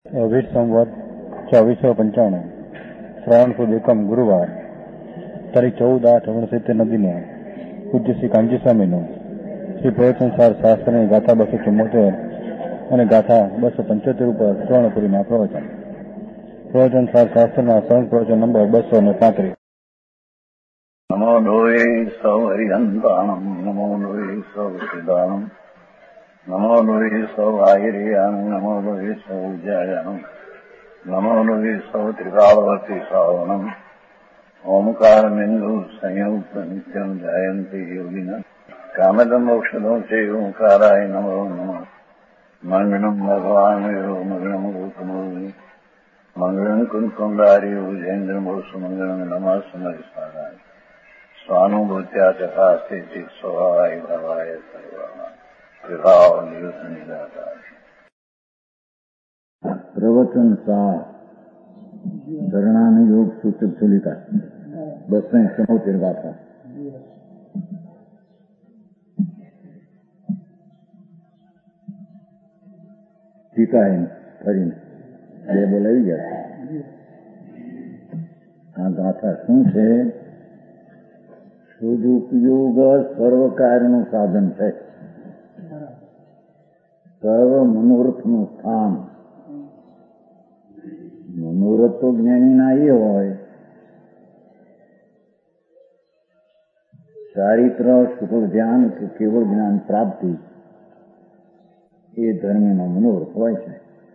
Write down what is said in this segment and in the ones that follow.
अभिट संवत 2495 श्रावण सुद एकम गुरुवार तारीख 14/8/69 नदीने पूज्य श्री कांजी स्वामी श्री प्रवचनसार शास्त्र गाथा 274 और गाथा 275 पर स्वर्णपुरी प्रवचन प्रवचनसार शास्त्र सरल प्रवचन नंबर 235। नमो लोये सौ हरिहंताणम नमो लोये सौ सिदानम नमो लोये सौ आयर्याम नमो लोये सौ जयाम नमो लोये सौ त्रिकालवती सावनम ओमकार बिंदु संयुक्त नित्यम जयंती योगिना कामदम मोक्षदो चे ओंकाराय नमो नमः मंगलम भगवान मंगलम गौतमोनि मंगलम कुंकुंडारी उजेन्द्र मोसु मंगलम नमः समरिसाराय स्वानुभूत्या तथास्ते चित स्वभावाय भवाय सर्वमा विभाव नियुक्त निराता। प्रवचन सार शरणानुयोग सूत्र चलिता 274 गाथा। टीका है फरीने ये बोलाई जाती आ गाथा शू है? સદુપયોગ સર્વ કાર્યનું સાધન છે, સર્વ મનોરથનું સ્થાન. મનોરથ તો જ્ઞાનીના એ હોય ચારિત્ર શુક્લ ધ્યાન કે કેવળ જ્ઞાન પ્રાપ્તિ, એ ધર્મનો મનોરથ હોય છે.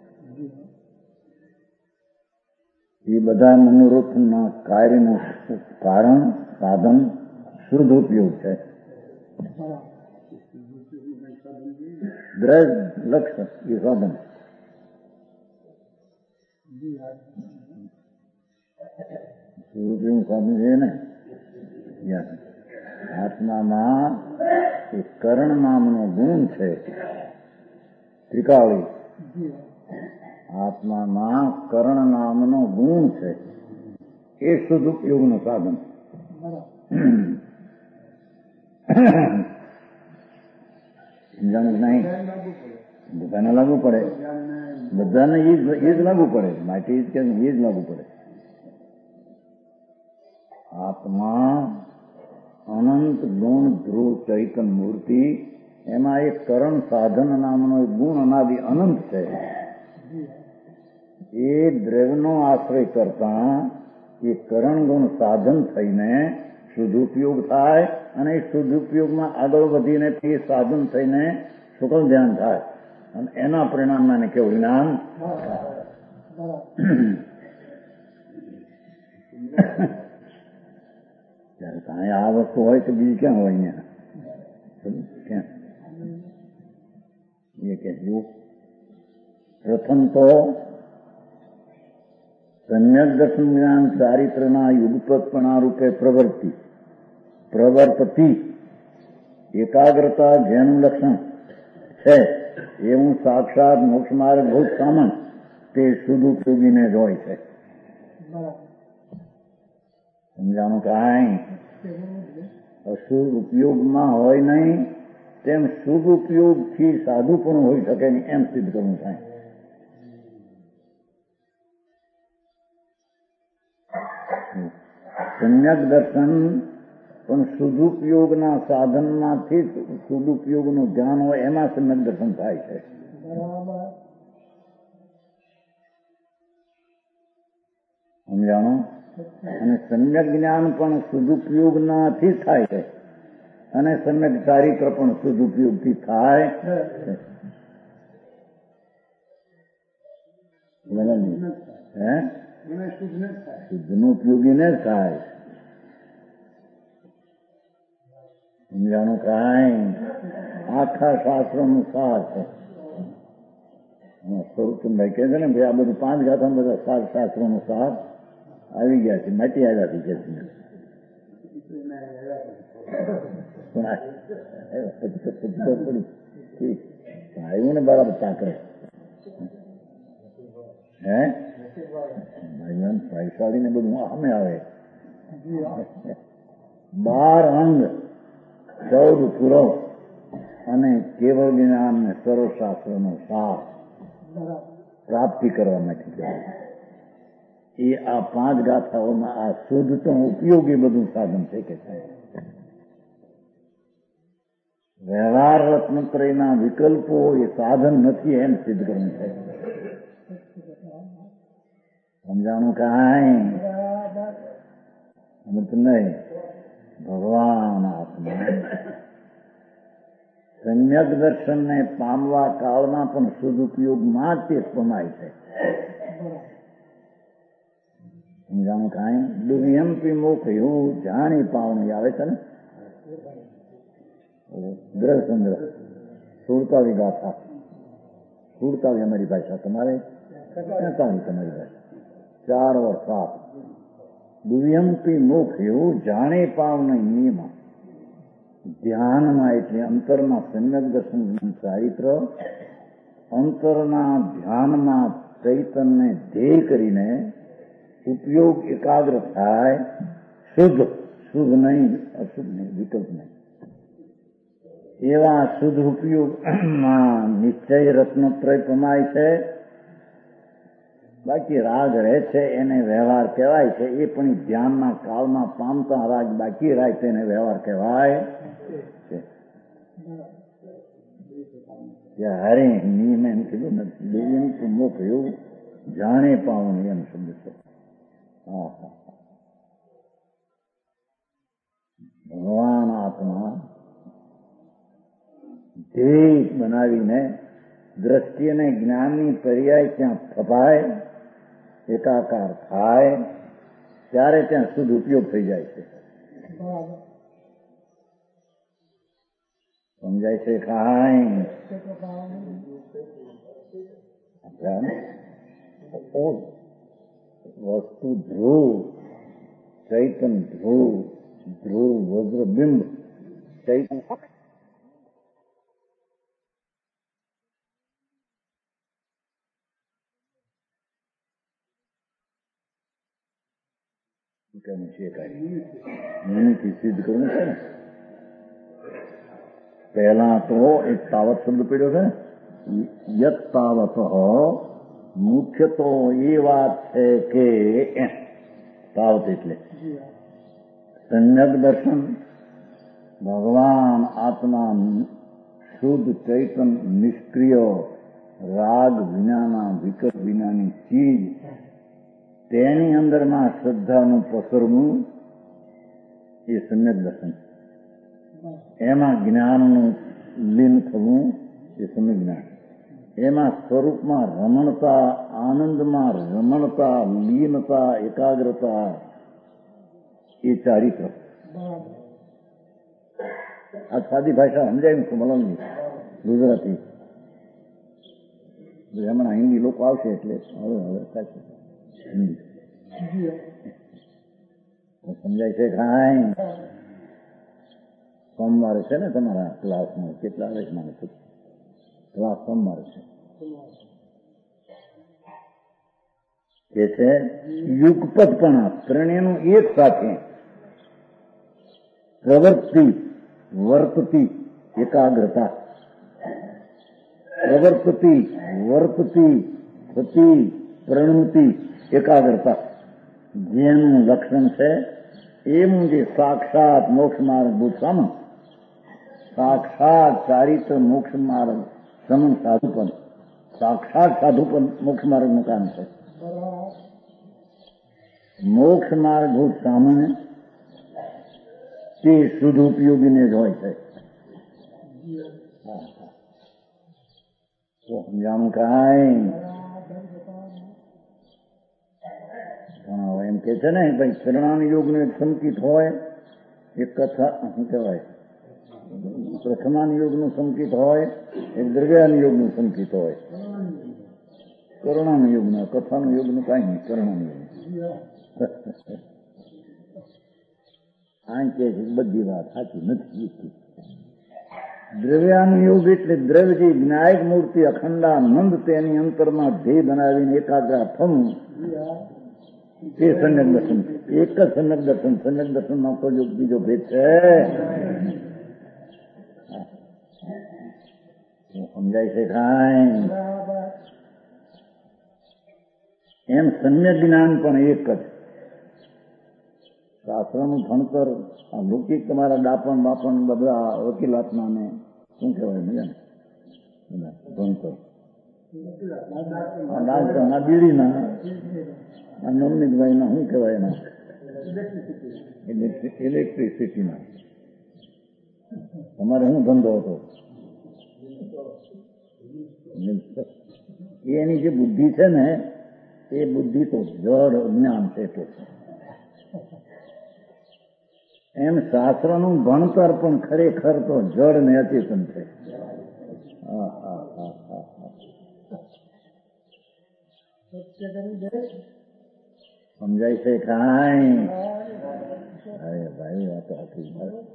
એ બધા મનોરથના કાર્યનું કારણ સાધન શુદ્ધ ઉપયોગ છે. દ્રઢ લક્ષ્ય એ સાધન. શુદ્ધ ઉપયોગ સાધન છે ને. આત્મામાં એક કરણ નામનો ગુણ છે, ત્રિકાળી. આત્મામાં કરણ નામનો ગુણ છે, એ શુદ્ધ ઉપયોગનું સાધન. સમજાણું નહીં? બધાને લાગુ પડે, બધાને એ જ લાગુ પડે. માટે એ જ લાગુ પડે. આત્મા અનંત ગુણ ધ્રુવ ચૈતન મૂર્તિ, એમાં એક કરણ સાધન નામનો એક ગુણ અનાદિ અનંત છે. એ દ્રવ્યનો આશ્રય કરતા એ કરણ ગુણ સાધન થઈને શુદ્ધુપયોગ થાય, અને એ શુદ્ધુપયોગમાં આગળ વધીને તે સાધન થઈને શુક્લ ધ્યાન થાય, અને એના પરિણામમાં એને કેવું જ્ઞાન. ત્યારે આ વસ્તુ હોય તો બીજી ક્યાં હોય? અહીંયા ક્યાં? એ કે પ્રથમ તો સમ્યક દર્શન જ્ઞાન ચારિત્રના યુગપતપણા રૂપે પ્રવર્તતી એકાગ્રતા જેનું લક્ષણ છે, એવું સાક્ષાત મોક્ષ માર્ગ ભૂત સામન તે શુદ્ધ ઉપયોગીને જ હોય છે. સમજાણું? કાંઈ અશુદ્ધ ઉપયોગમાં હોય નહીં, તેમ શુદ્ધ ઉપયોગથી સાધુ પણ હોઈ શકે નહીં, એમ સિદ્ધ કરવું થાય. સમ્યક દર્શન પણ શુદ્ધુપયોગના સાધનમાંથી શુદ્ધુપયોગનું ધ્યાન હોય, એમાં સમ્યક દર્શન થાય છે. સમજાણો? અને સમ્યક જ્ઞાન પણ શુદ્ધુપયોગનાથી થાય છે, અને સમ્યક ચારિત્ર પણ શુદ્ધુપયોગથી થાય છે. હે? શુદ્ધનું ઉપયોગીને જ થાય. સમજાણું? કાંઈ આખા શાસ્ત્રોનું સાર છે. સ્વરૂપચંદભાઈ કહે છે ને, ભાઈ આ બધું 5 ગાથામાં બધા સાર શાસ્ત્રોનો સાર આવી ગયા છે, માટી આવ્યા છે. આવ્યું ને બરાબર તાકરે. હે ભાઈશાળી ને બધું સામે આવે. 12 અંગ 14 પુરવ અને કેવળ જ્ઞાન ને સર્વશાસ્ત્રનો સાર. પ્રાપ્તિ કરવા માટે જવું. એ આ 5 ગાથાઓમાં આ શુદ્ધ તો ઉપયોગી બધું સાધન છે કે છે. વ્યવહાર રત્નત્રયના વિકલ્પો એ સાધન નથી એમ સિદ્ધ કરવું છે. સમજાણું કાંઈ અમૃત નહીં. ભગવાન આત્મા સમ્યક દર્શનને પામવા કાળમાં પણ સદુપયોગમાં જ તે પમાય છે. સમજાણું કાંઈ. દુર્યંપી મુખ એવું જાણી પાવણી આવે છે ને ગ્રહ સંગ્રહ 47 ગાથા. 47 અમારી ભાષા, તમારે 43 તમારી ભાષા, 4 और 7. દુર્યંપી મુખ એવું જાણી પાવણી નિયમ ધ્યાનમાં એટલે અંતરમાં સમ્યક દર્શન ચારિત્ર, અંતરના ધ્યાનમાં ચૈતનને ધ્યેય કરીને ઉપયોગ એકાગ્ર થાય. શુદ્ધ શુદ્ધ નહીં, અશુદ્ધ નહીં, વિકલ્પ નહીં. એવા શુદ્ધ ઉપયોગમાં નિશ્ચય રત્નત્રય પમાય છે. બાકી રાગ રહે છે એને વ્યવહાર કહેવાય છે. એ પણ ધ્યાનના કાળમાં પામતા રાગ બાકી રાગ તેને વ્યવહાર કહેવાય છે. હરે નિયમ એમ કીધું ને, દિવ્ય મુખ એવું જાણે પાવણ એમ શબ્દ છે. ભગવાન આત્મા ધ્યેય બનાવીને દ્રષ્ટિ અને જ્ઞાનની પર્યાય ત્યાં થપાય, એકાકાર થાય, ત્યારે ત્યાં શુદ્ધ ઉપયોગ થઈ જાય છે. સમજાય છે કાંઈ? વસ્તુ ધ્રુવ, ચૈતન ધ્રુવ, ધ્રુવ વજ્રબિંબ, ચૈતન સિદ્ધ કરવું છે ને. પહેલા તો એક તાવત શબ્દ પડ્યો છે. યત તાવત મુખ્ય તો એ વાત છે કે તાવત એટલે સમ્યક દર્શન, ભગવાન આત્મા શુદ્ધ ચૈતન નિષ્ક્રિય રાગ વિનાના વિકલ્પ વિનાની ચીજ, તેની અંદરમાં શ્રદ્ધાનું પસરવું એ સમ્યક દર્શન. એમાં જ્ઞાનનું લીન થવું એ સમ્યક જ્ઞાન. એમાં સ્વરૂપમાં રમણતા, આનંદમાં રમણતા, લીનતા, એકાગ્રતા એ ચારિત્ર. આ સાદી ભાષા સમજાય છું મલમની ગુજરાતી. હમણાં હિન્દી લોકો આવશે એટલે હવે થશે સમજાય છે કાંઈ? સોમવારે છે ને તમારા ક્લાસમાં કેટલા આવે છે? ક્લાસ સોમવારે છે કે છે યુગપદપણા ત્રણેયનું એક સાથે પ્રવૃત્તિ વર્તતી એકાગ્રતા. પ્રવર્તતી વર્તતી થતી પ્રણતિ એકાગ્રતા જેનું લક્ષણ છે એનું જે સાક્ષાત મોક્ષ માર્ગ ભૂતસામ, સાક્ષાત ચારિત્ર મોક્ષ માર્ગ સમન સાધુપન, સાક્ષાત સાધુપન મોક્ષ માર્ગનું કામ છે. મોક્ષ માર્ગ ભૂત સામાન્ય તે શુદ્ધ ઉપયોગીને જ હોય છે. સમજાણું કાંઈ? એમ કે છે ને ભાઈ શરણાન યોગનું એક સંકિત હોય, એક કથા શું કહેવાય પ્રથમાન યોગનું સંકિત હોય, એક દ્રવ્યાન યોગનું સંકિત હોય. કરુણાન યોગનું, કથાનું યોગનું કાંઈ નહીં. કરુણાન યોગ આ કે બધી વાત સાચી નથી. દ્રવ્યાન યોગ એટલે દ્રવ્ય જે જ્ઞાયક મૂર્તિ અખંડાનંદ તેની અંતરમાં ધ્યેય બનાવીને એકાગ્ર થવું તે સમ્યક દર્શન. એક જ સમ્યક દર્શન. સમ્યક દર્શનમાં તો બીજો ભેદ છે. સમજાય છે કાંઈ? એમ સમ્યક જ્ઞાન પણ એક જ. શાસ્ત્રનું ભણતર આ લૌકિક તમારા ડાપણ બાપણ બધા વકીલાતના ને શું કહેવાય મજા ને ભણતર ડાક્ટરના બીડીના આ નવનીતભાઈના શું કહેવાય એના ઇલેક્ટ્રિસિટીના. તમારે શું ધંધો હતો? એની જે બુદ્ધિ છે ને એ બુદ્ધિ તો જડ જ્ઞાન છે. તો એમ શાસ્ત્રનું ભણતર પણ ખરેખર તો જડ ને અચેતન છે. સમજાય છે કાંઈ? અરે ભાઈ આ તો આખી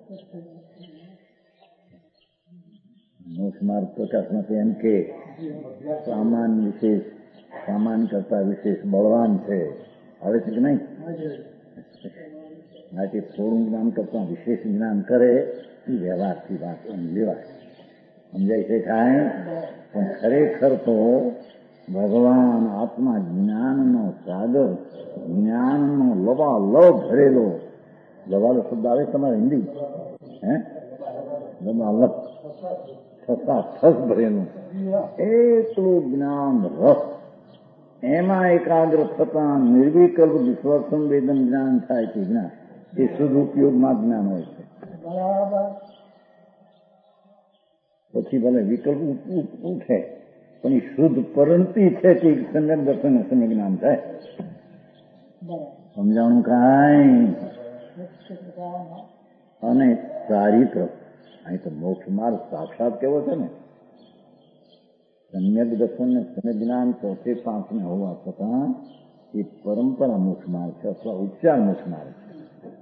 મોક્ષ માર્ગ પ્રકાશમાંથી એમ કે સામાન કરતા વિશેષ બળવાન છે. આવે છે કે નહીં? માટે થોડું જ્ઞાન કરતા વિશેષ જ્ઞાન કરે એ વ્યવહારથી વાત લેવાય. સમજાય છે કાંઈ? પણ ખરેખર તો ભગવાન આત્મા જ્ઞાનનો સાગર, જ્ઞાનનો લબાલબ ભરેલો, લબાલો શબ્દ આવે તમારે હિન્દી? લબાલબ ઠસ ભરેલું એટલું જ્ઞાન રસ, એમાં એકાગ્ર થતા નિર્વિકલ્પ વિશ્વાસ સંવેદન જ્ઞાન થાય છે. જ્ઞાન એ સદુપયોગમાં જ્ઞાન હોય છે. પછી ભલે વિકલ્પ ઉઠે પણ એ શુદ્ધ પરંતી છે કે સમ્યક દર્શન સમ્યક જ્ઞાન થાય. સમજાણું કાંઈ? અને ચારિત્ર અહીં તો મોક્ષ માર્ગ સાક્ષાત કેવો છે ને, સમ્યક દર્શન ને સમ્યક જ્ઞાન ચોથે પાંચને હોવા છતાં એ પરંપરા મોક્ષ માર્ગ છે અથવા ઉપચાર મોક્ષ માર્ગ છે.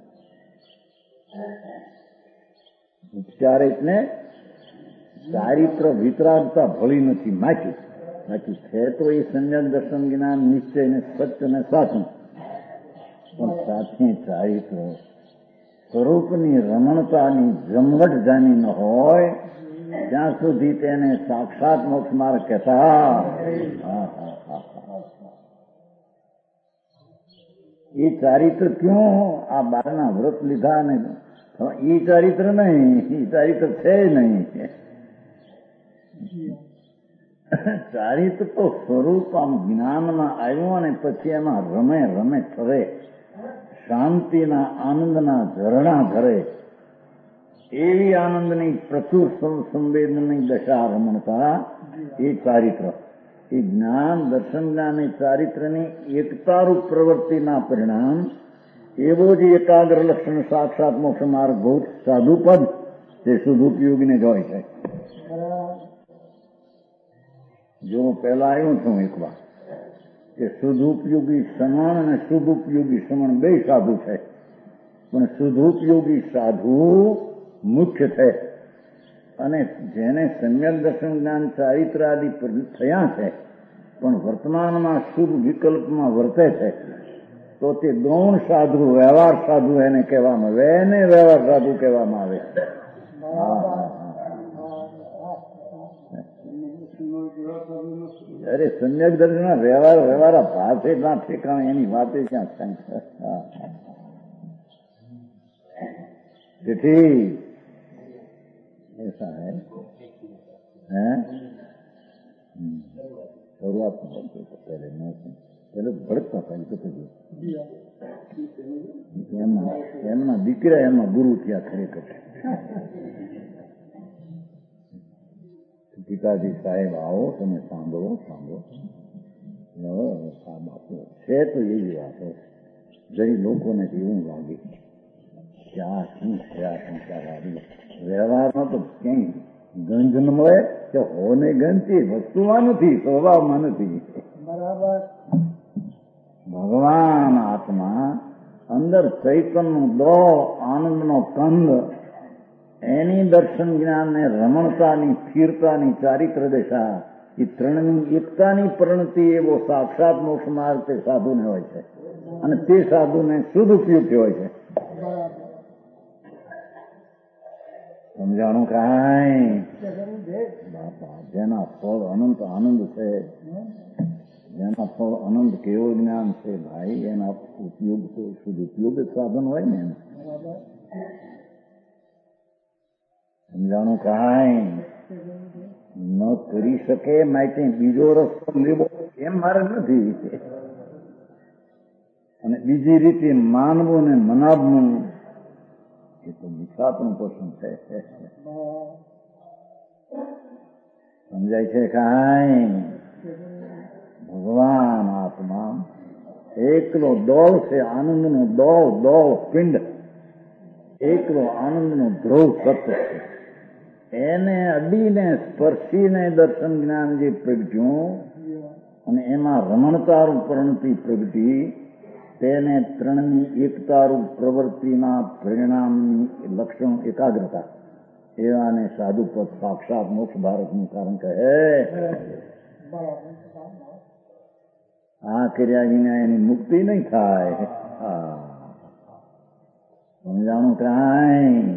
ઉપચાર એટલે ચારિત્ર વિતરાગતા ભળી નથી માચી. બાકી છે તો એ સમ્યક દર્શન જ્ઞાન નિશ્ચય ને સત્ય ને સાચું, પણ સાથે ચારિત્ર સ્વરૂપની રમણતાની જમવટ જાની ન હોય ત્યાં સુધી તેને સાક્ષાત મોક્ષ માર્ગ કહેતા. એ ચારિત્ર ક્યું? આ બારના વ્રત લીધા ને એ ચારિત્ર નહીં, એ ચારિત્ર છે નહીં. ચારિત્ર તો સ્વરૂપ આમ જ્ઞાનમાં આવ્યું અને પછી એમાં રમે ફરે, શાંતિના આનંદના ઝરણા ધરે, એવી આનંદની પ્રચુર સંવેદનની દશા રમણતા એ ચારિત્ર. એ જ્ઞાન દર્શન જ્ઞાન એ ચારિત્રની એકતારૂપ પ્રવૃત્તિના પરિણામ એવો જ એકાગ્ર લક્ષણ સાક્ષાત મોક્ષ માર્ગ ભૂત સાધુપદ તે શુદ્ધુપયોગીને જ હોય છે. જો હું પહેલા આવ્યો છું એક વાર કે શુદ્ધુપયોગી સમણ અને શુદ્ધુપયોગી સમણ બે સાધુ છે, પણ શુદ્ધુપયોગી સાધુ મુખ્ય છે. અને જેને સમ્યક દર્શન જ્ઞાન ચારિત્ર આદિ થયા છે પણ વર્તમાનમાં શુભ વિકલ્પમાં વર્તે છે તો તે ગૌણ સાધુ, વ્યવહાર સાધુ એને કહેવામાં આવે, એને વ્યવહાર સાધુ કહેવામાં આવે. અરે સમ્યક દર્શન વ્યવહાર ભાષે ના ઠેકાણે એની વાતે ક્યાં થાય. તેથી ऐसा है शुरुआत में पहले ભડકતા હતા તો એમના દીકરા એમના ગુરુ થયા ખરેખર. પિતાજી સાહેબ આવો તમે સાંભળો બાપુ છે તો એવી વાત જઈ લોકોને એવું લાગે કે આ શું છે આ સંસાર આવી. વ્યવહારમાં તો ક્યાંય ગંજ ન મળે કે હોને ગંજ એ વસ્તુમાં નથી, સ્વભાવમાં નથી. બરાબર. ભગવાન આત્મા અંદર ચૈતનનો દોડ, આનંદનો કંદ, એની દર્શન જ્ઞાનને રમણતાની, સ્થિરતાની ચારિત્ર દશા, એ ત્રણની એકતાની પરિણતિ એવો સાક્ષાત મોક્ષ માર્ગ તે સાધુને હોય છે અને તે સાધુને શુદ્ધ ઉપયોગી હોય છે. સમજાણું કાંઈ? બાપા જેના ફળ અનંત આનંદ છે, જેના ફળ અનંત કેવળ જ્ઞાન છે ભાઈ, એના ઉપયોગ તો શુદ્ધ ઉપયોગ જ સાધન હોય ને. સમજાણું કાંઈ ન કરી શકે માટે બીજો રસ્તો લેવો એમ મારે નથી. અને બીજી રીતે માનવું ને મનાવવું એ તો વિખાતનું પસંદ છે. સમજાય છે કાંઈ? ભગવાન આત્મા એકલો દોલ છે, આનંદનો દોલ પિંડ, એકલો આનંદનો ધ્રુવ સત્ય છે. એને અડીને સ્પર્શીને દર્શન જ્ઞાન જે પ્રગટ્યું અને એમાં રમણતારૂપ પ્રવૃત્તિ પ્રગટી, તેને ત્રણની એકતારૂપ પ્રવૃત્તિના પરિણામની લક્ષણ એકાગ્રતા, એવાને સાધુપદ સાક્ષાત મોક્ષ ભારતનું કારણ કહે. આ કર્યા વિના એની મુક્તિ નહીં થાય. સમજાણું કાંઈ?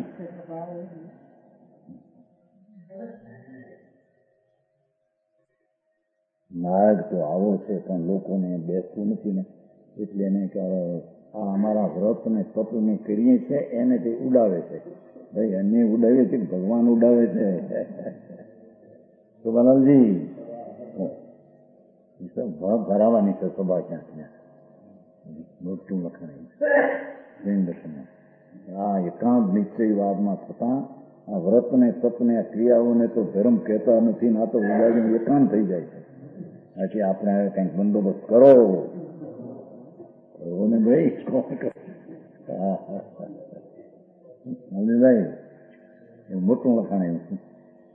માર્ગ તો આવો છે પણ લોકોને બેસતું નથી ને, એટલે એને આ અમારા વ્રત ને તપ ને કરીએ છે એને તે ઉડાવે છે. ભાઈ એને ઉડાવે છે, ભગવાન ઉડાવે છે. તો બલાલજી ભરાવાની છે સભા ક્યાં મોટું લખાણ જૈન દર્શનમાં. આ એકાંત નિશ્ચયવાદમાં થતા આ વ્રત ને તપ ને આ ક્રિયાઓને તો ધર્મ કહેતા નથી, ના તો ઉડાવીને એકાંત થઈ જાય છે. એટલે આપણે કંઈક બંદોબસ્ત કરો ને ભાઈ. ભાઈ મોટું લખાણ એવું છે.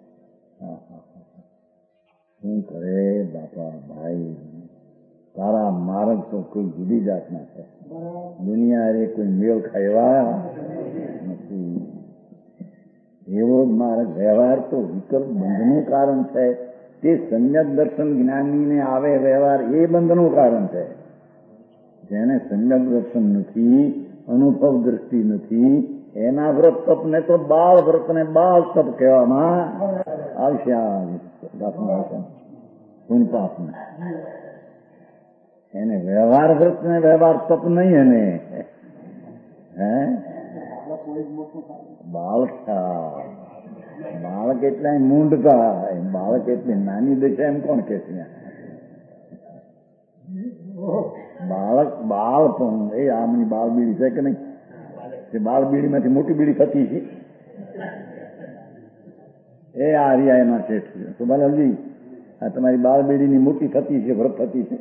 શું કરે બાપા ભાઈ, તારા માર્ગ તો કોઈ જુદી જાતના છે. દુનિયા રે કોઈ મેળ ખાયવા નથી. એવો જ માર્ગ. વ્યવહાર તો વિકલ્પ બંધનું કારણ છે. તે સમ્યક દર્શન જ્ઞાનીને આવે વ્યવહાર એ બંધનું કારણ છે. જેને સમ્યક દર્શન નથી, અનુભવ દ્રષ્ટિ નથી, એના વ્રત તપને તો બાળ વ્રત ને બાળ તપ કહેવામાં આવશે. પુનપાપને એને વ્યવહાર વ્રત ને વ્યવહાર તપ નહીં. એને બાળક એટલા મૂંઢતા, બાળક એટલી નાની દશા એમ કોણ કે છે? બાળ પણ એ આમની બાળ બીડી છે કે નહીં? તે બાળ બીડીમાંથી મોટી બીડી થતી છે. એ આ રહ્યા એના શેઠ છે. તો બાલાજી આ તમારી બાળ બીડીની મોટી થતી છે, વ્રત થતી છે.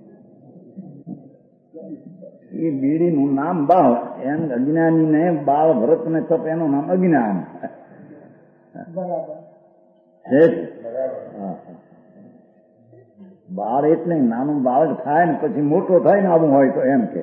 એ બીડીનું નામ બાળ. એમ અજ્ઞાનીને બાળ વ્રત ને તપ એનું નામ અજ્ઞાન. બાળ એટલે નાનું બાળક થાય ને પછી મોટો થાય ને આવું હોય તો એમ કે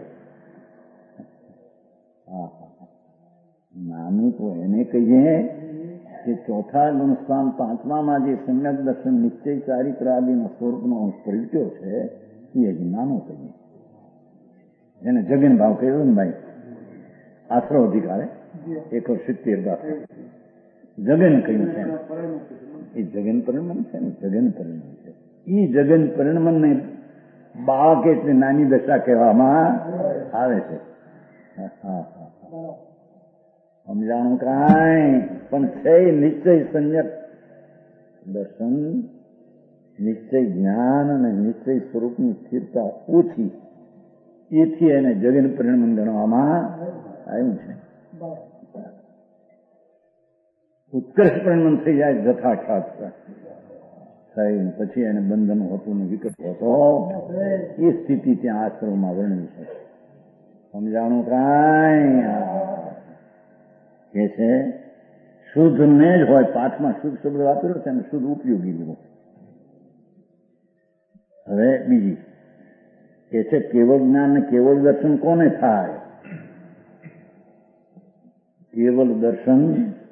નાનું તો એને કહીએ કે ચોથા ગુણસ્થાન પાંચમામાં જે સમ્યક દર્શન નિશ્ચય ચારિત્ર આદિના સ્વરૂપનો પ્રગટ્યો છે એ હજી નાનો કહીએ. એને જગન ભાવ કહ્યો ને ભાઈ, આશરો અધિકારે 170 જગન કહ્યું છે. એ જગન પરિણમન છે ને, જગન પરિણમન છે. એ જગન પરિણમન ને બાળક એટલે નાની દશા કહેવામાં આવે છે. સમજાણું કાંઈ? પણ છે નિશ્ચય સંયક દર્શન, નિશ્ચય જ્ઞાન અને નિશ્ચય સ્વરૂપની સ્થિરતા ઓછી, એથી એને જગન પરિણમન ગણવામાં આવ્યું છે. ઉત્કર્ષ પરિણમન થઈ જાય જથાખાત થઈ, પછી એને બંધન હોતું ને વિકટ હોતો, એ સ્થિતિ ત્યાં આશ્રમમાં વર્ણવી છે. સમજાણું કાંઈ? કે છે શુદ્ધ ને જ હોય. પાઠમાં શુદ્ધ શબ્દ વાપર્યો છે અને શુદ્ધ ઉપયોગી લીધો. હવે બીજી કે છે કેવળ જ્ઞાન ને કેવળ દર્શન કોને થાય? કેવળ દર્શન,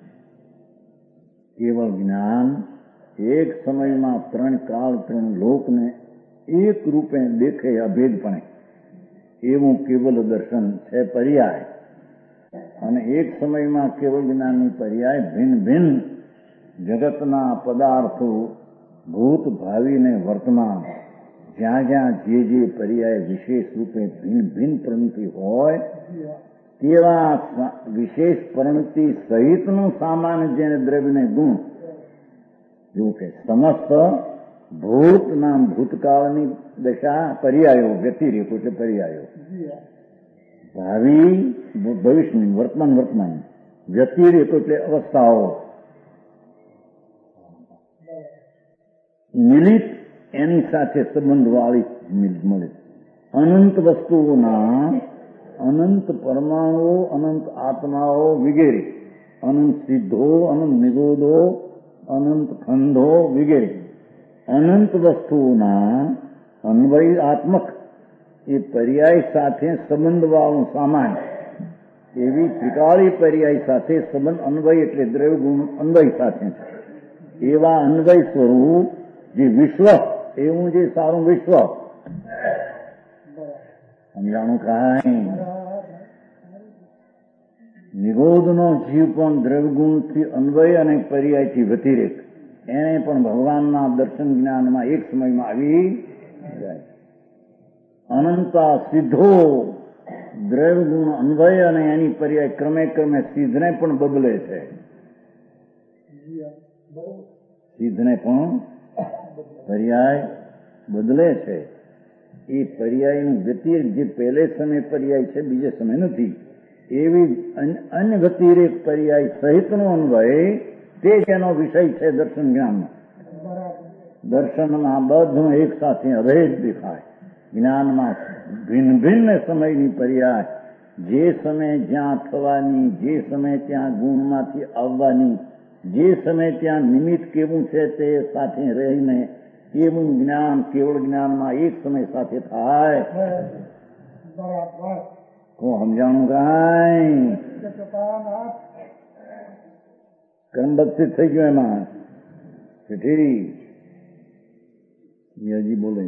કેવળ જ્ઞાન એક સમયમાં ત્રણ કાળ ત્રણ લોકને એક રૂપે દેખે અભેદપણે, એવું કેવલ દર્શન છે પર્યાય. અને એક સમયમાં કેવળ જ્ઞાનની પર્યાય ભિન્ન ભિન્ન જગતના પદાર્થો ભૂત ભાવિ ને વર્તમાન જ્યાં જ્યાં જે પર્યાય વિશેષ રૂપે ભિન્ન ભિન્ન પ્રવૃત્તિ હોય તેવા વિશેષ પ્રવૃત્તિ સહિતનું સામાન્ય જેને દ્રવ્યને ગુણ જો કે સમસ્ત ભૂત નામ ભૂતકાળની દશા પર્યાયો વ્યતિરેકો એટલે પર્યાયો ભાવિ ભવિષ્યની વર્તમાન વ્યતિરેકો એટલે અવસ્થાઓ મિલિત એની સાથે સંબંધવાળી મળે અનંત વસ્તુઓના અનંત પરમાણુઓ અનંત આત્માઓ વગેરે અનંત સિદ્ધો અનંત નિરોધો અનંત ખંડો વગેરે અનંત વસ્તુઓના અન્વયાત્મક એ પર્યાય સાથે સંબંધવાળું સામાન્ય એવી ત્રિકાળી પર્યાય સાથે સંબંધ અન્વય એટલે દ્રવ્ય ગુણ અન્વય સાથે એવા અન્વય સ્વરૂપ જે વિશ્વ એવું જે સારું વિશ્વ સમજાણું કાંઈ નિરોધનો જીવ પણ દ્રવ્યગુણથી અન્વય અને પર્યાયથી વ્યતિરેક એને પણ ભગવાનના દર્શન જ્ઞાનમાં એક સમયમાં આવી જાય. અનંતા સિદ્ધો દ્રવ્યગુણ અન્વય અને એની પર્યાય ક્રમે ક્રમે સિદ્ધને પણ બદલે છે. સિદ્ધને પણ પર્યાય બદલે છે. એ પર્યાયનું વ્યતિરેક જે પહેલે સમય પર્યાય છે બીજે સમય નથી એવી અન્ય વ્યતિરેક પર્યાય સહિતનો અન્વય તે જ એનો વિષય છે દર્શન જ્ઞાનમાં. દર્શનમાં બધું એક સાથે અભેદ દેખાય. જ્ઞાનમાં ભિન્ન ભિન્ન સમયની પર્યાય જે સમય જ્યાં થવાની જે સમય ત્યાં ગુણમાંથી આવવાની જે સમય ત્યાં નિમિત્ત કેવું છે તે સાથે રહીને એવું જ્ઞાન કેવળ જ્ઞાનમાં એક સમય સાથે થાય. હું સમજાણું કાંઈ કર્મબક્ષિત થઈ ગયો એમાં ઠીક હજી બોલે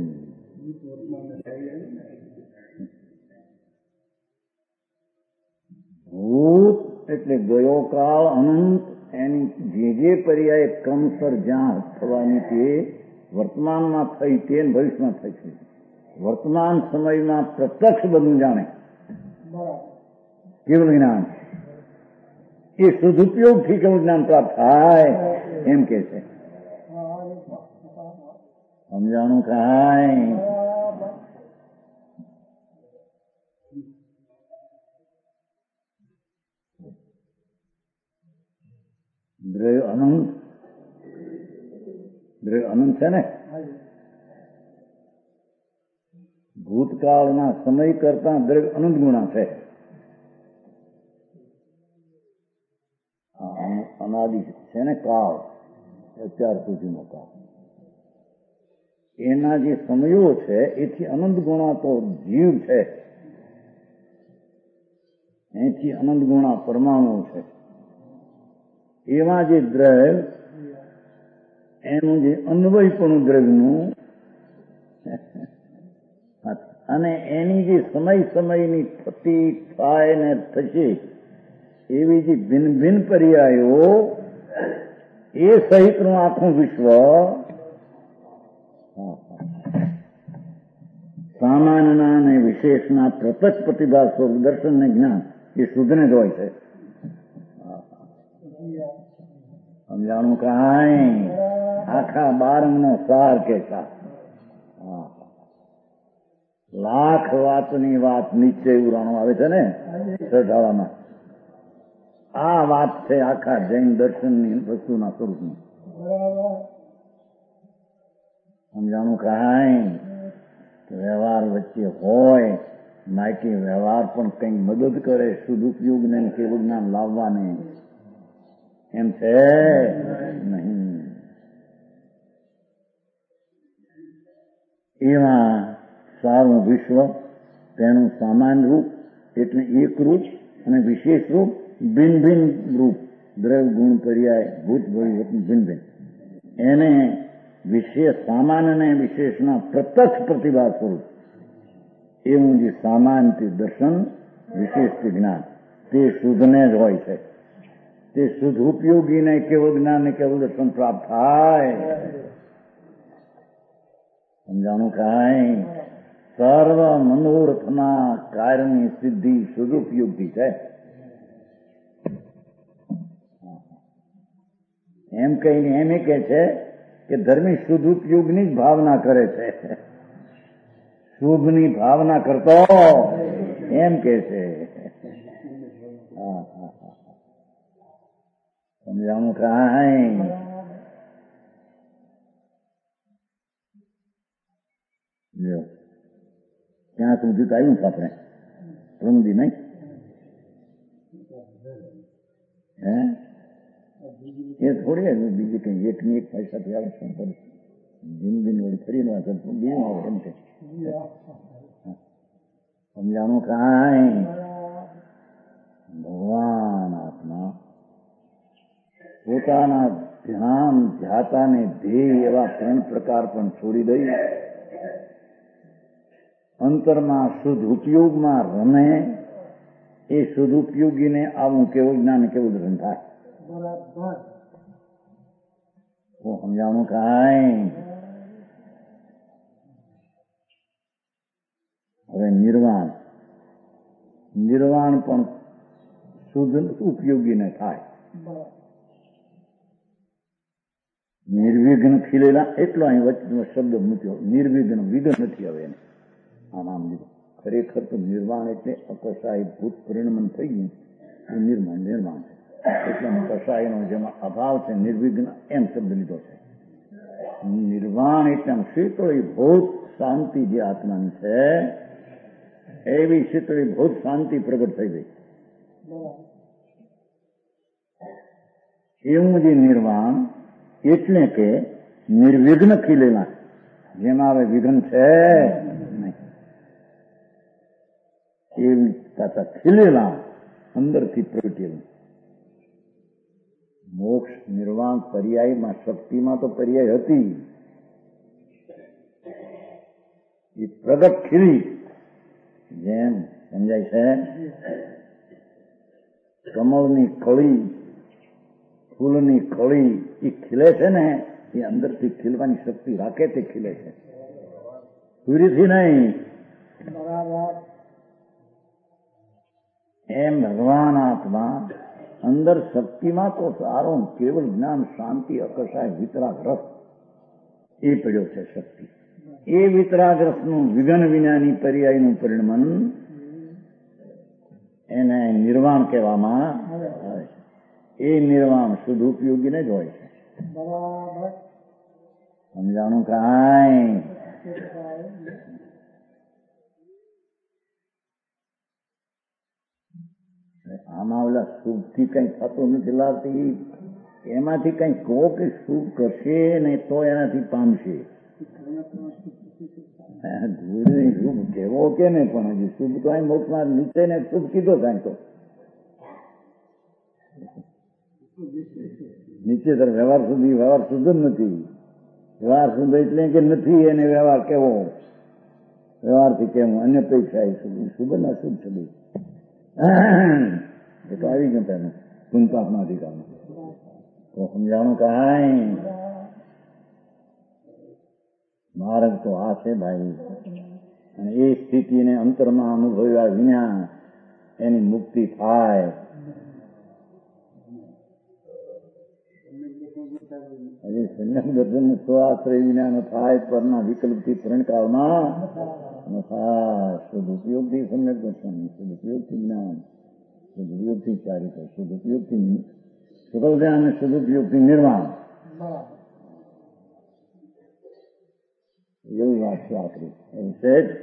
ભૂત એટલે ગયો કાળ અનંત એની જે પર્યાય ક્રમસર જ્યાં થવાની તે વર્તમાનમાં થઈ તે ભવિષ્યમાં થઈ છે. વર્તમાન સમયમાં પ્રત્યક્ષ બધું જાણે કેવળ જ્ઞાન એ સદુપયોગથી કેવળ જ્ઞાન પ્રાપ્ત થાય એમ કે છે. સમજાણું કાંઈ દ્રવ્ય અનંત છે ને ભૂતકાળના સમય કરતા દ્રવ્ય અનંત ગુણા છે. અનાદિ છે ને કાળ અત્યાર સુધીનો કાળ એના જે સમયો છે એથી અનંત ગુણા તો જીવ છે એથી અનંત ગુણા પરમાણુ છે. એમાં જે દ્રવ્ય એનું જે અન્વયપણું દ્રવ્યનું અને એની જે સમયની થતી થાય ને થશે એવી જે ભિન્ન ભિન્ન પર્યાયો એ સહિતનું આખું વિશ્વ સામાન્યના અને વિશેષના પ્રત્યક્ષ પ્રતિભા સ્વરૂપ દર્શન ને જ્ઞાન એ શુદ્ધને જ હોય છે. સમજાણું કાંઈ આખા બારંગનો સાર કે લાખ વાતની વાત નીચે ઉરાણો આવે છે ને સરઢાળામાં આ વાત છે આખા જૈન દર્શનની વસ્તુના સ્વરૂપની. સમજાણું કાંઈ વ્યવહાર વચ્ચે હોય નાયકી વ્યવહાર પણ કંઈક મદદ કરે સદુપયોગને કેવું જ્ઞાન લાવવાને એમ છે નહીં. એમાં સારું વિશ્વ તેનું સામાન્ય રૂપ એટલે એક રૂપ અને વિશેષ રૂપ ભિન્ન ભિન્ન રૂપ દ્રવ્ય ગુણ પર્યાય ભૂત ભવિષ્ય ભિન્ન ભિન્ન એને વિશેષ સામાન્ય અને વિશેષના પ્રત્યક્ષ પ્રતિભા સ્વરૂપ એવું જે સામાન્ય દર્શન વિશેષ જ્ઞાન તે શુદ્ધને જ હોય છે. તે શુદ્ધ ઉપયોગીને કેવળ જ્ઞાન ને કેવળ દર્શન પ્રાપ્ત થાય. સમજાણું કાંઈ? સર્વ મનોરથના કાર્યની સિદ્ધિ સદુપયોગથી છે. એમ કહીને એમ કહે છે કે ધર્મી સદુપયોગની જ ભાવના કરે છે, શુભની ભાવના કરતો એમ કે છે. સમજાણું કાંઈ? જો ત્યાં સુધી તો આવ્યું આપણે પ્રમદી નહીં હે એ થોડી આવ્યું બીજી કઈ એકની એક પૈસાથી આવે છે દિન વળી ફરી ના બીજું આવે એમ છે. સમજાણું કાંઈ? ભગવાન આત્મા પોતાના ધ્યાન ધ્યાતાને ધ્યેય એવા 3 પ્રકાર પણ છોડી દઈ અંતરમાં શુદ્ધ ઉપયોગમાં રમે. એ શુદ્ધ ઉપયોગીને આવું કેવું જ્ઞાન કેવું ધ્યાન થાય. સમજાણું કાંઈ? હવે નિર્વાણ પણ શુદ્ધ ઉપયોગીને થાય. નિર્વિઘ્ન ખીલેલા એટલો અહીં વચ્ચેનો શબ્દ મૂક્યો. નિર્વિઘ્ન વિઘ્ન નથી હવે એને આમ લીધું. ખરેખર તો નિર્વાણ એટલે અકસાય ભૂત પરિણમન થઈ ગયું એ નિર્માણ છે. એટલે કસાયનો જેમાં અભાવ છે નિર્વિઘ્ન એમ શબ્દ લીધો છે. નિર્વાણ એટલે શીતળી ભૂત શાંતિ જે આત્માની છે એવી શીતળી ભૂત શાંતિ પ્રગટ થઈ ગઈ. એવું જે નિર્વાણ એટલે કે નિર્વિઘ્ન ખીલેલા જેમાં હવે વિઘ્ન છે નહીં એવી તથા ખીલેલા અંદરથી પ્રગટેલું મોક્ષ નિર્વાણ પર્યાયમાં શક્તિમાં તો પર્યાય હતી એ પ્રગટ ખીલી જેમ સમજાય છે. કમળની કળી ફૂલની કળી એ ખીલે છે ને એ અંદરથી ખીલવાની શક્તિ રાખે તે ખીલે છે સૂર્યથી નહીં. એમ ભગવાન આત્મા અંદર શક્તિમાં તો સારો કેવળ જ્ઞાન શાંતિ અકસાય વિતરાગ રસ એ પડ્યો છે શક્તિ. એ વિતરાગ રસનું વિઘ્ન વિનાની પર્યાયનું પરિણમન એને નિર્વાણ કહેવામાં આવે છે. એ નિર્વાણ શુદ્ધ ઉપયોગીને જ હોય છે. સમજાણું કાંઈ? આમાં ઓલા શુભથી કઈ થતું નથી લાગતી. એમાંથી કઈ કહો કે શુભ કરશે ને તો એનાથી પામશે. શુભ કેવો કે ને પણ હજી શુભ તો અહીં મોક્ષમાં નીચે ને શુભ કીધો થાય તો નીચે તર વ્યવહાર શુદ્ધ જ નથી. વ્યવહાર શુદ્ધ એટલે કે નથી એને વ્યવહાર કેવો વ્યવહારથી કેવું અન્ય અપેક્ષા શુભ ને અશુભ છે એ તો આવી ગયું તેનું પુનપાપના અધિકારનું. તો સમજાણું કાંઈ? માર્ગ તો આ છે ભાઈ. અને એ સ્થિતિને અંતરમાં અનુભવ્યા વિના એની મુક્તિ થાય. હજી સંયમ દર્શન સ્વાશ્રય વિના ન થાય પરના વિકલ્પથી ત્રણકાળમાં ન થાય. સદુપયોગથી સમ્યક દર્શન, સદુપયોગથી જ્ઞાન, સદુપયોગથી ચારિત્ર, સદુપયોગથી સકલ ધ્યાન અને સદુપયોગથી નિર્વાણ. એવી વાત છે આખરી. એવું છે જ.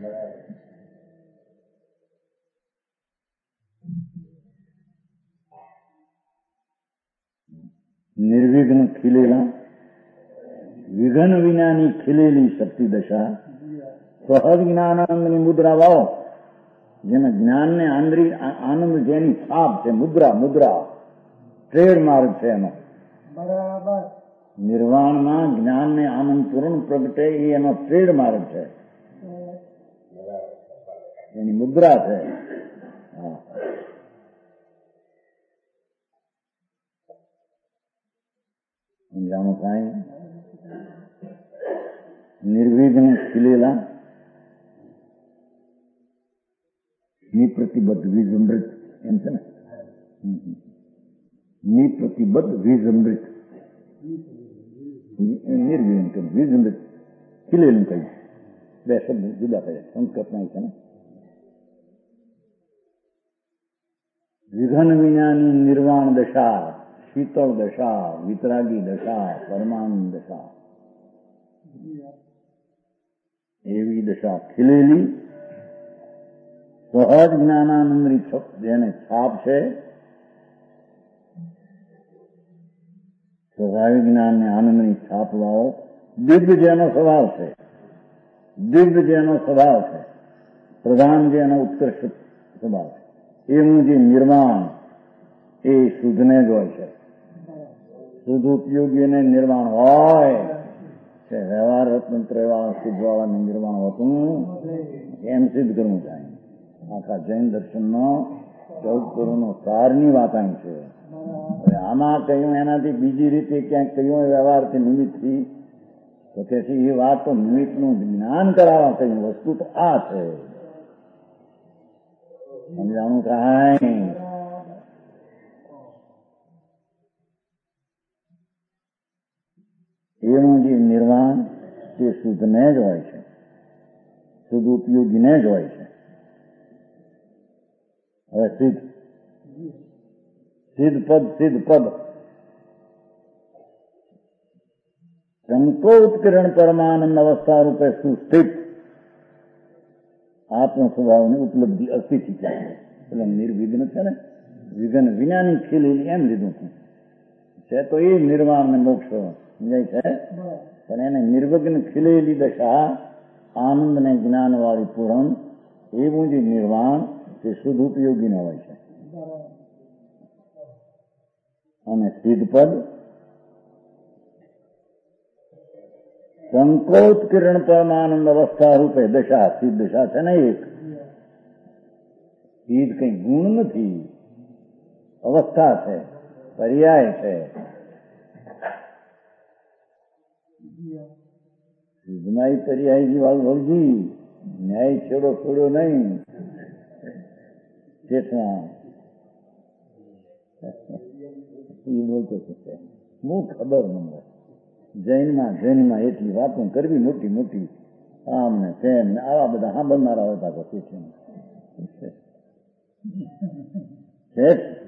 નિર્વિઘ્ન ખીલેલા વિઘ્ન વિનાની ખીલેલી શક્તિ દશા સહજ જ્ઞાનાનંદની મુદ્રા વાવો. જેને જ્ઞાનને આનંદ જેની છાપ છે મુદ્રા ટ્રેડમાર્ક છે એનો. બરાબર. નિર્વાણમાં જ્ઞાનને આનંદ પૂર્ણ પ્રગટે એ એનો ટ્રેડમાર્ક છે એની મુદ્રા છે. સમજાણું કાંઈ? નિર્વિઘ્ન ખીલેલા નિપ્રતિબદ્ધ વીજઅમૃત એમ છે ને, નિપ્રતિબદ્ધ વીજઅમૃત, નિર્વિઘ્ન કહ્યું, વીજઅમૃત ખીલેલું કહ્યું. બે શબ્દ જુદા કર્યા, સંસ્કૃતના છે ને. વિઘન વિનાની નિર્વાણ દશા, શીતળ દશા, વિતરાગી દશા, પરમાનંદ દશા, એવી દશા ખીલેલી સહજ જ્ઞાનાનંદની જેને છાપ છે, સ્વાભાવિક જ્ઞાનને આનંદની છાપ વાળો દિવ્ય જેનો સ્વભાવ છે, દિવ્ય જેનો સ્વભાવ છે, પ્રધાન જેનો ઉત્કૃષ્ટ સ્વભાવ છે, એવું જે નિર્વાણ એ શુદ્ધને જ હોય છે. શુદ્ધ ઉપયોગીને નિર્વાણ હોય છે. વ્યવહાર તંત્ર એવા શુદ્ધવાળાનું નિર્વાણ હોતું એમ સિદ્ધ કરવું થાય. આખા જૈન દર્શનનો 14 કરોડનો સારની વાત અહીં છે. આમાં કહ્યું એનાથી બીજી રીતે ક્યાંક કહ્યું વ્યવહારથી નિમિત્તથી, તો કે એ વાત તો નિમિત્તનું જ્ઞાન કરાવવા કહ્યું, વસ્તુ તો આ છે. સમજાણું કાંઈ એવું જે નિર્વાણ તે શુદ્ધને જ હોય છે, શુદ્ધ ઉપયોગીને જ હોય છે. હવે સિદ્ધ પદ સંકોત્કિરણ પરમાનંદ અવસ્થા રૂપે સુસ્થિત આત્મ સ્વભાવની ઉપલબ્ધિ અસ્થિતિ એટલે નિર્વિઘ્ન છે ને, વિઘ્ન વિનાની ખીલેલી એમ લીધું છે તો એ નિર્વાણ ને મોક્ષ સમજાય છે. પણ એને નિર્વિઘ્ન ખીલેલી દશા, આનંદ ને જ્ઞાન વાળી પૂરણ, એવું જે નિર્વાણ તે શુદ્ધ ઉપયોગી ન હોય છે. અને સિદ્ધપદ સંકોત્કિરણ પરમાનંદ અવસ્થા રૂપે દશા, સિદ્ધ દશા છે ને એક. સિદ્ધ કઈ ગુણ નથી, અવસ્થા છે, પર્યાય છે. સિદ્ધમાં પર્યાયજી વાળું ભવજી, ન્યાય છેડો છોડ્યો નહીં. ચેતના એ બોલતો છે, હું ખબર નંબર જૈનમાં એટલી વાતો કરવી મોટી મોટી, આમ ને તેમ ને આવા બધા સાંભળનારા હોતા પછી છે.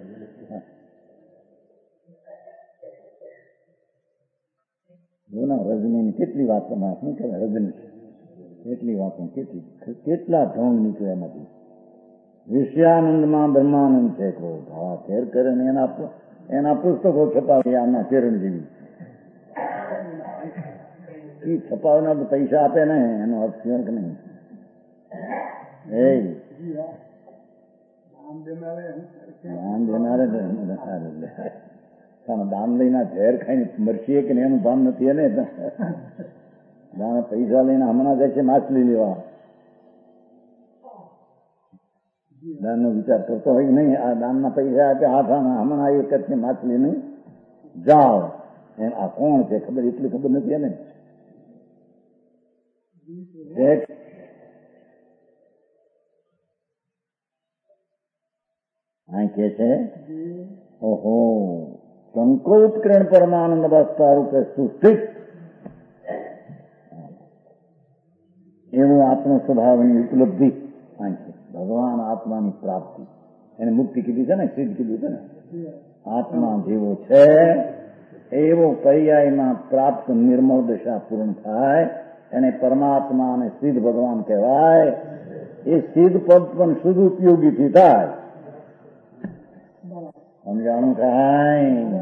રજની કેટલી વાતો માં શું કહેવાય, રજની એટલી વાતો કેટલા ઢોંગ નીકળે એમાંથી. વિષયાનંદમાં બ્રહ્માનંદ છે, ભાવા ફેર કરે ને એના પુસ્તકો છપાવી આના કેરણ જેવી. એ છપાવના તો પૈસા આપે ને એનો અર્થ કે નહીં. દાન લઈને ઝેર ખાઈને મરશીએ કે એનું ભાન નથી. એને દાન પૈસા લઈને હમણાં જાય છે માછલી લેવા. દાન નો વિચાર કરતો હોય નહીં. આ દાનના પૈસા આપે હાથાના, હમણાં એક જ છે માછલી નહીં જાઓ. એમ આ કોણ છે ખબર, એટલી ખબર નથી એને. અહીં કે છે ઓહો સંકોત્કિરણ પરમાનંદ અવસ્થા રૂપે સુસ્થિત એવું આત્મ સ્વભાવની ઉપલબ્ધિ અહીં છે. ભગવાન આત્માની પ્રાપ્તિ, એને મુક્તિ કીધી છે ને, સિદ્ધ કીધું છે ને. આત્મા જેવો છે એવો પર્યાયમાં પ્રાપ્ત નિર્મળ દશા પૂર્ણ થાય એને પરમાત્મા અને સિદ્ધ ભગવાન કહેવાય. એ સિદ્ધ પદ પણ શુદ્ધ ઉપયોગીથી થાય. સમજાણું કાંઈ?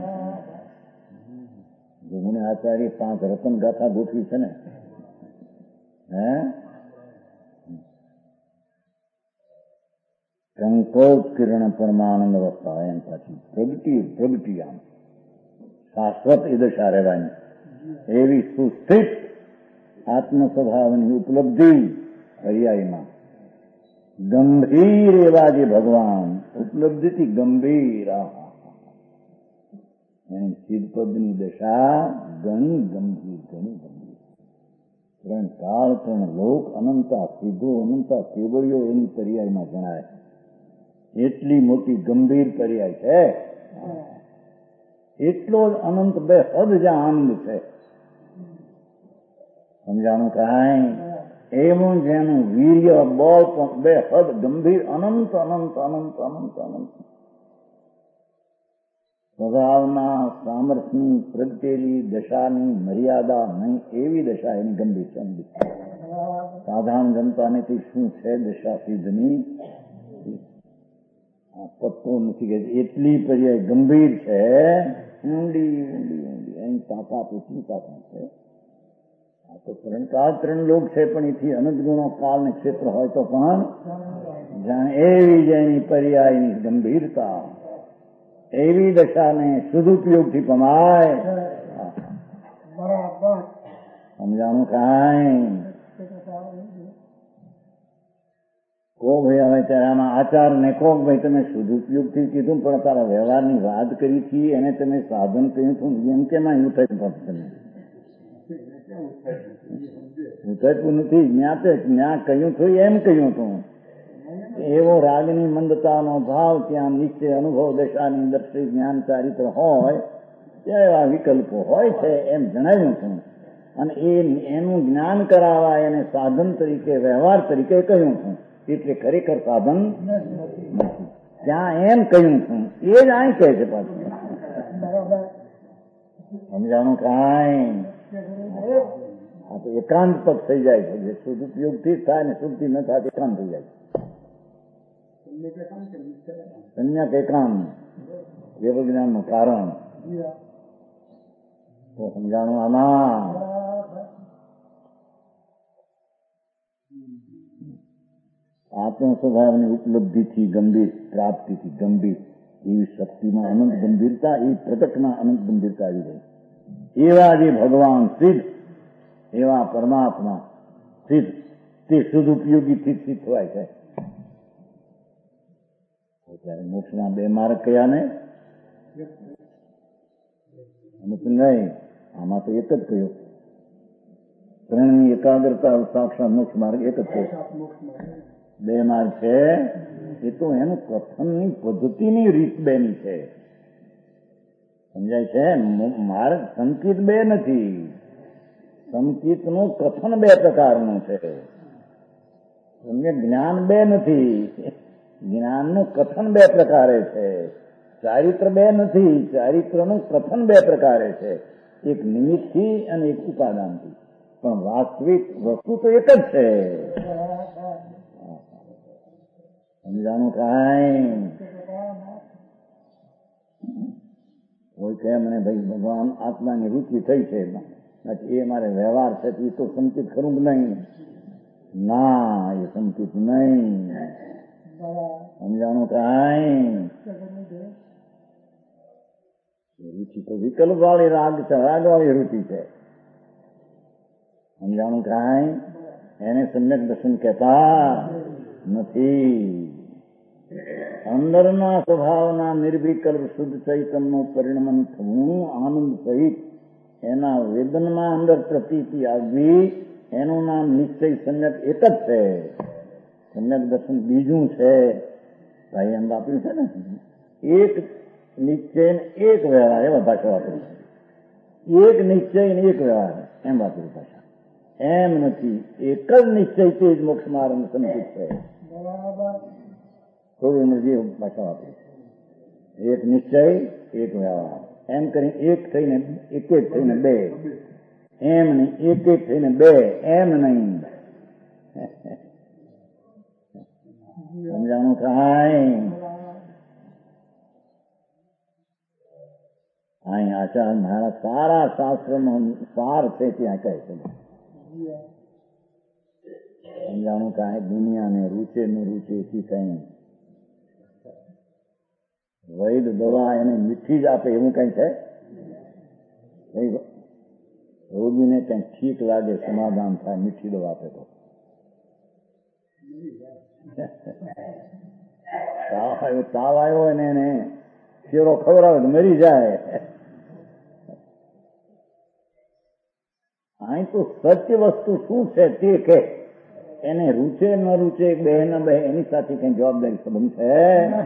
મને આચાર્ય 5 રતન ગાથા ગોઠવી છે ને. સંકોત્કિરણ પરમાનંદ અવસ્થા એમ પાછી પ્રગટી આમ શાશ્વત એ દશા રહેવાની એવી સુસ્થિત આત્મ સ્વભાવની ઉપલબ્ધિ પર્યાયમાં ગંભીર એવા જે ભગવાન ઉપલબ્ધિથી ગંભીર એની સિદ્ધપદની દશા ઘણી ગંભીર ત્રણ કાળ, ત્રણ લોક, અનંતા સીધો, અનંતા કેવળીઓ એની પર્યાયમાં જણાય. એટલી મોટી ગંભીર પર્યાય છે. એટલો જ અનંત બે હદ જ્યાં આનંદ છે. સમજાણું કાંઈ? એવું જેનું વીર્ય બળ પણ બે હદ ગંભીર અનંત અનંત અનંત અનંત અનંત સ્વભાવના સામર્થ્યની પ્રગટેલી દશાની મર્યાદા નહીં એવી દશા એની ગંભીર છે. સાધારણ જનતાનેથી શું છે દશા સિદ્ધની પત્તો નથી કે એટલી પર્યાય ગંભીર છે. ઊંડી ઊંડી ઊંડી એની તાકાત એટલી તાકાત છે. આ તો ત્રણ લોક છે પણ એથી અનંત ગુણો કાળ ને ક્ષેત્ર હોય તો પણ જાણે એવી જેની પર્યાયની ગંભીરતા એવી દશાને સદુપયોગથી પમાય. સમજાણું કાંઈ? કો ભાઈ હવે ત્યારે આમાં આચાર ને કો ભાઈ તમે સદુપયોગથી કીધું પણ તારા વ્યવહારની વાત કરી હતી એને તમે સાધન કહ્યું હતું એમ કેમાં એવું થયું? તમે ઉતરતું નથી. જ્યાં કહ્યું હતું એમ કહ્યું હતું. એવો રાગની મંદતાનો ભાવ ત્યાં નિશ્ચય અનુભવ દશાની દર્શી જ્ઞાન ચારિત્ર હોય ત્યાં એવા વિકલ્પો હોય છે એમ જણાવ્યું હતું. અને એનું જ્ઞાન કરાવવા એને સાધન તરીકે વ્યવહાર તરીકે કહ્યું હતું. એટલે ખરેખર સાધન નથી. ત્યાં એમ કહ્યું છું એ જ અહીં કહે છે પાછું. સમજાણું કાંઈ? આ તો એકાંત પદ થઈ જાય છે. જે સદુપયોગથી થાય ને શુદ્ધિ ન થાય એકાંત થઈ જાય છે. સંજ્ઞક એકાંત કેવળ જ્ઞાનનું કારણ. તો સમજાણું આમાં આત્મ સ્વભાવની ઉપલબ્ધિથી ગંભીર, પ્રાપ્તિથી ગંભીર એવી શક્તિમાં અનંત ગંભીરતા, એ પ્રગટમાં અનંત ગંભીરતા આવી ગઈ. એવા જે ભગવાન સિદ્ધ, એવા પરમાત્મા સિદ્ધ, તે સદુપયોગીથી સિદ્ધ થવાય છે. ત્યારે મોક્ષના બે માર્ગ કયા ને? અમુક નહીં, આમાં તો એક જ કહ્યું. ત્રણની એકાગ્રતા સાક્ષાત મોક્ષ માર્ગ એક જ છે. બે માર્ગ છે એ તો એનું કથનની પદ્ધતિની રીત બેની છે. સમજાય છે? માર્ગ સંકિત બે નથી. સંકિતનું કથન બે પ્રકારનું છે. જ્ઞાન બે નથી. જ્ઞાનનું કથન બે પ્રકારે છે. ચારિત્ર બે નથી. ચારિત્રનું કથન બે પ્રકારે છે. એક નિમિત્તથી અને એક ઉપાદાનથી. પણ વાસ્તવિક વસ્તુ તો એક જ છે. સમજાણું કાંઈ? કોઈ કહે મને ભાઈ ભગવાન આત્માની રુચિ થઈ છે એ મારે વ્યવહાર છે એ તો સંકિત ખરું જ નહીં. ના, એ સંકિત નહીં. સમજાણું કાંઈ? રુચિ તો વિકલ્પ વાળી રાગ વાળી રુચિ છે. સમજાણું કાંઈ? એને સમ્યક દર્શન કહેતા નથી. અંદરના સ્વભાવના નિર્વિકલ્પ શુદ્ધ ચૈતન્યનું પરિણમન થવું, આનંદ સહિત એના વેદનમાં અંદર પ્રતીતિ આવવી, એનું નામ નિશ્ચય સમ્યક એક જ છે. સમ્યક દર્શન બીજું છે. ભાઈ એમ આપ્યું છે ને, એક નિશ્ચય ને એક વ્યવહાર, એવા ભાષા વાપરી છે. એક નિશ્ચય ને એક વ્યવહાર એમ વાપરી ભાષા. એમ નથી. એક જ નિશ્ચય તે જ મોક્ષ માર્ગ સંકિત છે. થોડું જે ભાષા વાપરી છે. એક નિશ્ચય એક વ્યવહાર એમ કરીને એક થઈને એક થઈને બે, એમ નહીં એક થઈને બે, એમ નહીં. સમજાણું કાંઈ? અહીં આચાર્ય મહારાજ સારા શાસ્ત્રનો સાર છે ત્યાં કહે છે. સમજાણું કાંઈ? દુનિયાને રૂચે ન રૂચેથી કઈ વૈદ દવા એને મીઠી જ આપે એવું કઈ છે? રોગીને કઈ ઠીક લાગે, સમાધાન થાય, મીઠી દવા આપે તો તાવ આવ્યો હોય ને એને શેરો ખવડાવે તો મરી જાય. અહીં તો સત્ય વસ્તુ શું છે તે કે એને રૂચે ન રૂચે, બે ન બે, એની સાથે કઈ જવાબદારી સંબંધ છે?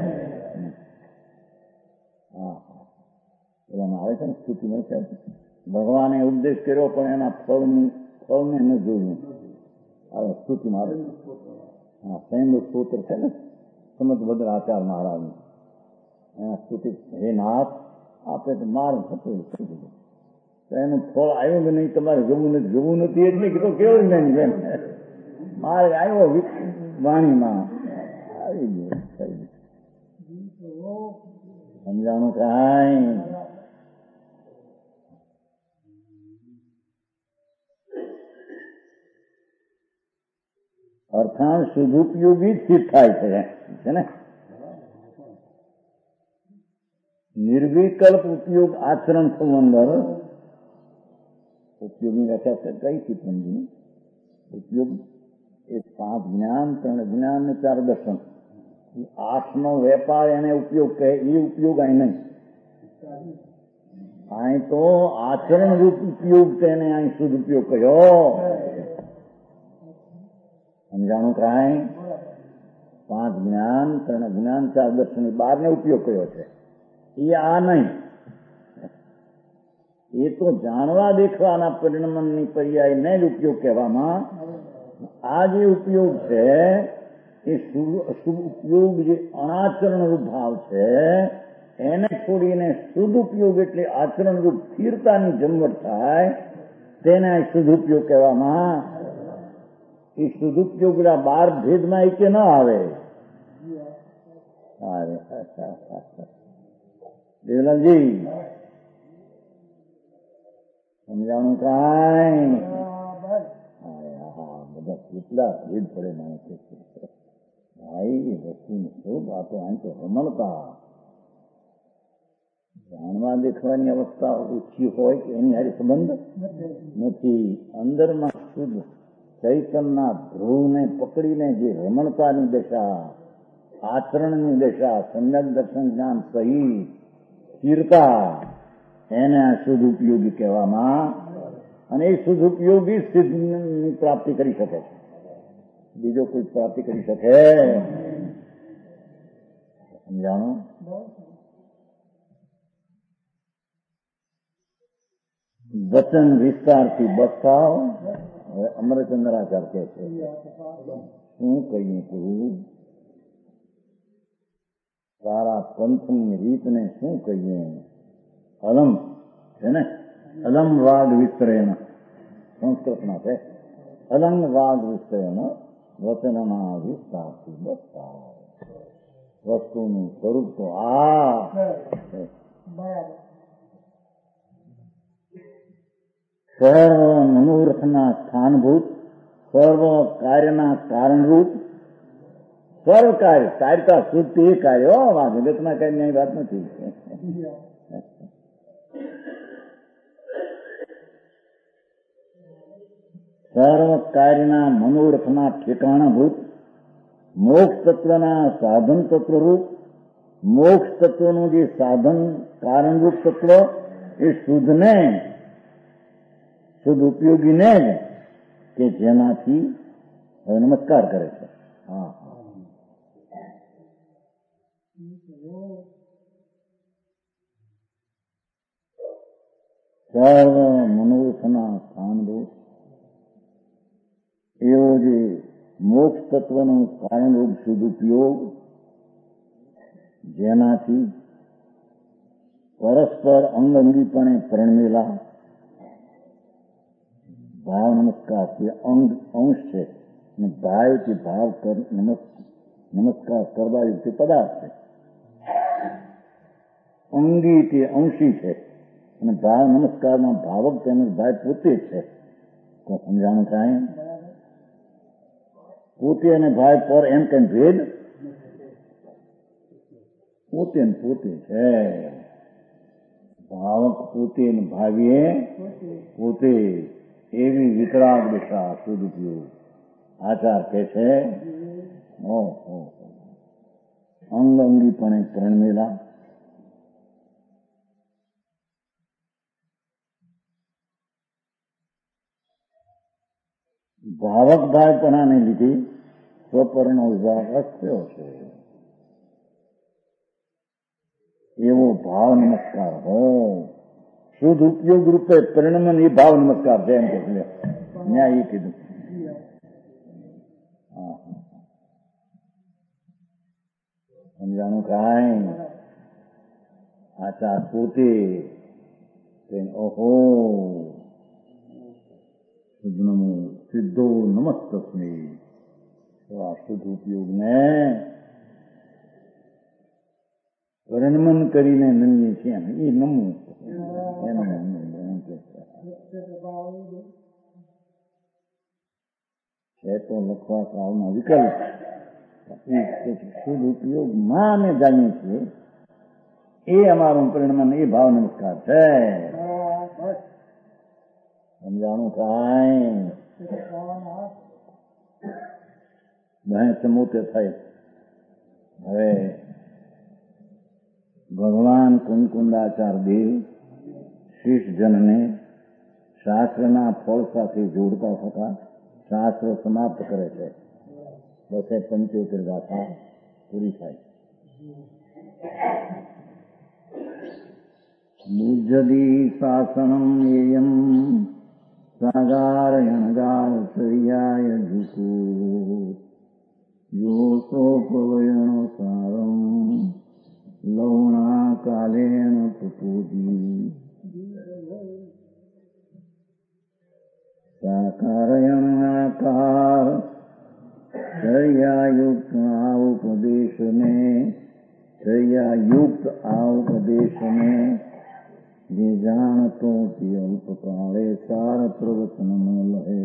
હા, પેલામાં આવે છે ને સ્તુતિમાં છે, ભગવાને ઉપદેશ કર્યો પણ એના ફળને ન જોયું. હવે સ્તુતિમાં આવે છે. હા, સંયમ સ્તોત્ર છે ને સમજ બદલ આચાર મહારાજનું, એના સ્તુતિ, હે નાથ આપે તો માર્ગ હતો તો એનું ફળ આવ્યું કે નહીં તમારે જોવું નથી એટલે કે તો કેવું નહીં, માર્ગ આવ્યો વાણીમાં આવી ગયો. સમજાણું કાંઈ? અર્થાંત સદુપયોગી જ સિદ્ધ થાય છે ને. નિર્વિકલ્પ ઉપયોગ આચરણ સંબંધ, ઉપયોગની વ્યાખ્યા કઈ થી સમજી? ઉપયોગ એ 5 જ્ઞાન, 3 જ્ઞાન ને 4 દર્શન, 8નો વેપાર એને ઉપયોગ કહે. એ ઉપયોગ અહીં નહીં, અહીં તો આચરણ રૂપ ઉપયોગ તેને અહીં શુદ્ધ ઉપયોગ કહ્યો. સમજાણું કાંઈ? 5 જ્ઞાન, 3 જ્ઞાન, 4 દર્શન, 12 ઉપયોગ કયો છે. એ આ નહીં, એ તો જાણવા દેખવાના પરિણમનની પર્યાયને જ ઉપયોગ કહેવામાં. આ જે ઉપયોગ છે એ શુભ ઉપયોગ, જે અનાચરણ રૂપ ભાવ છે એને છોડીને શુદ્ધ ઉપયોગ એટલે આચરણ રૂપ સ્થિરતાની જમવટ થાય તેને શુદ્ધ ઉપયોગ કહેવામાં. એ શુદ્ધ ઉપયોગ 12 ભેદમાં એ કે ન આવે. દેવલાલજી સમજાણું કાંઈ? બધા કેટલા ભેદ પડે માણસ ભાઈ, વસ્તુનું સ્વરૂપ આ તો અહીં તો રમણતા જાણવા દેખવાની અવસ્થા ઓછી હોય કે એની હારે સંબંધ નથી. અંદરમાં શુદ્ધ ચૈતનના ધ્રુવને પકડીને જે રમણતાની દશા, આચરણની દશા, સમ્યક દર્શન જ્ઞાન સહિત સ્થિરતા, એને આ શુદ્ધ ઉપયોગી કહેવામાં. અને એ શુદ્ધ ઉપયોગી સિદ્ધની પ્રાપ્તિ કરી શકે છે, બીજો કોઈ પ્રાપ્તિ કરી શકે? સમજાણો? વચન વિસ્તારથી બતાવ. હવે અમરચંદ્રાચાર કહે છે, શું કહીએ તું તારા પંથની રીતને શું કહીએ? અલમ છે ને, અલમ વાદ વિસ્તરેણ, સંસ્કૃતમાં છે. અલંગ વાદ વિસ્તરેણ વચનના વિસ્તારથી બતાવ. વસ્તુનું સ્વરૂપ તો આ સર્વ મનોરથના સ્થાનભૂત, સર્વ કાર્યના કારણરૂપ, સર્વ કાર્ય, કાર્યતા શુદ્ધ એ કાર્ય, આ જગતના કાર્યની વાત નથી. સર્વ કાર્યના મનોરથના ઠેકાણાભૂત, મોક્ષ તત્વના સાધન તત્વરૂપ, મોક્ષ તત્વનું જે સાધન કારણરૂપ તત્વ એ શુદ્ધને, શુદ્ધ ઉપયોગીને જ કે જેનાથી હવે નમસ્કાર કરે છે. હા, સર્વ મનોરથના સ્થાનરૂપ એવો જે મોક્ષ તત્વનું કારણરૂપ શુદ્ધ ઉપયોગ, જેનાથી પરસ્પર અંગંગીપણે પરણમેલા ભાવ નમસ્કાર તે અંશ છે, અને ભાવથી ભાવ નમસ્કાર કરવા તે પદાર્થ છે. અંગી તે અંશી છે, અને ભાવ નમસ્કારમાં ભાવક તેમજ ભાવ પોતે છે. તો સમજાણું કાંઈ? પોતે અને ભાવ પર એમ કઈ ભેદ? પોતે ને પોતે છે. ભાવક પોતે ને ભાવીએ પોતે, એવી વિતરાગ દિશા શુદ્ધ ઉપયોગ આચાર કે છે. અંગ અંગીપણે પ્રણમેલા, ભાવકભાઈપણાને લીધે સ્વપરનો વિભાગ અસ્યો છે. એવો ભાવ નમસ્કાર હો. શુદ્ધ ઉપયોગ રૂપે પરિણમન એ ભાવ નમસ્કાર છે. એમ કે ન્યાય એ કીધું. સમજાણું કાંઈ? આચાર પોતે ઓહો સિદ્ધો નમસ્તસ્મે. આ શુદ્ધ ઉપયોગને પરિણમન કરીને નમીએ છીએ એ નમવું છે. તો લખવા કાળમાં વિકલ્પ શુદ્ધ ઉપયોગમાં અમે જાણીએ છીએ એ અમારું પરિણમન એ ભાવ નમસ્કાર છે. સમજાણું કાંઈ? બહેન સમૂતે થઈ. હવે ભગવાન કુંકુંદાચાર દેવ શિષજનને શાસ્ત્રના ફળ સાથે જોડતા થતા શાસ્ત્ર સમાપ્ત કરે છે. 275 ગાથા પૂરી થાય. નિજદી શાસનમ એયમ સાગારયણગાર સરિયાય જુકુ યોસોપવયણ સારમ લવણા કાલેન પુપુજી. સાકારયણાકાર ચર્યાયુક્ત આ ઉપદેશને જે જાણતો તે અલ્પકાળે સાર પ્રવચન લહે.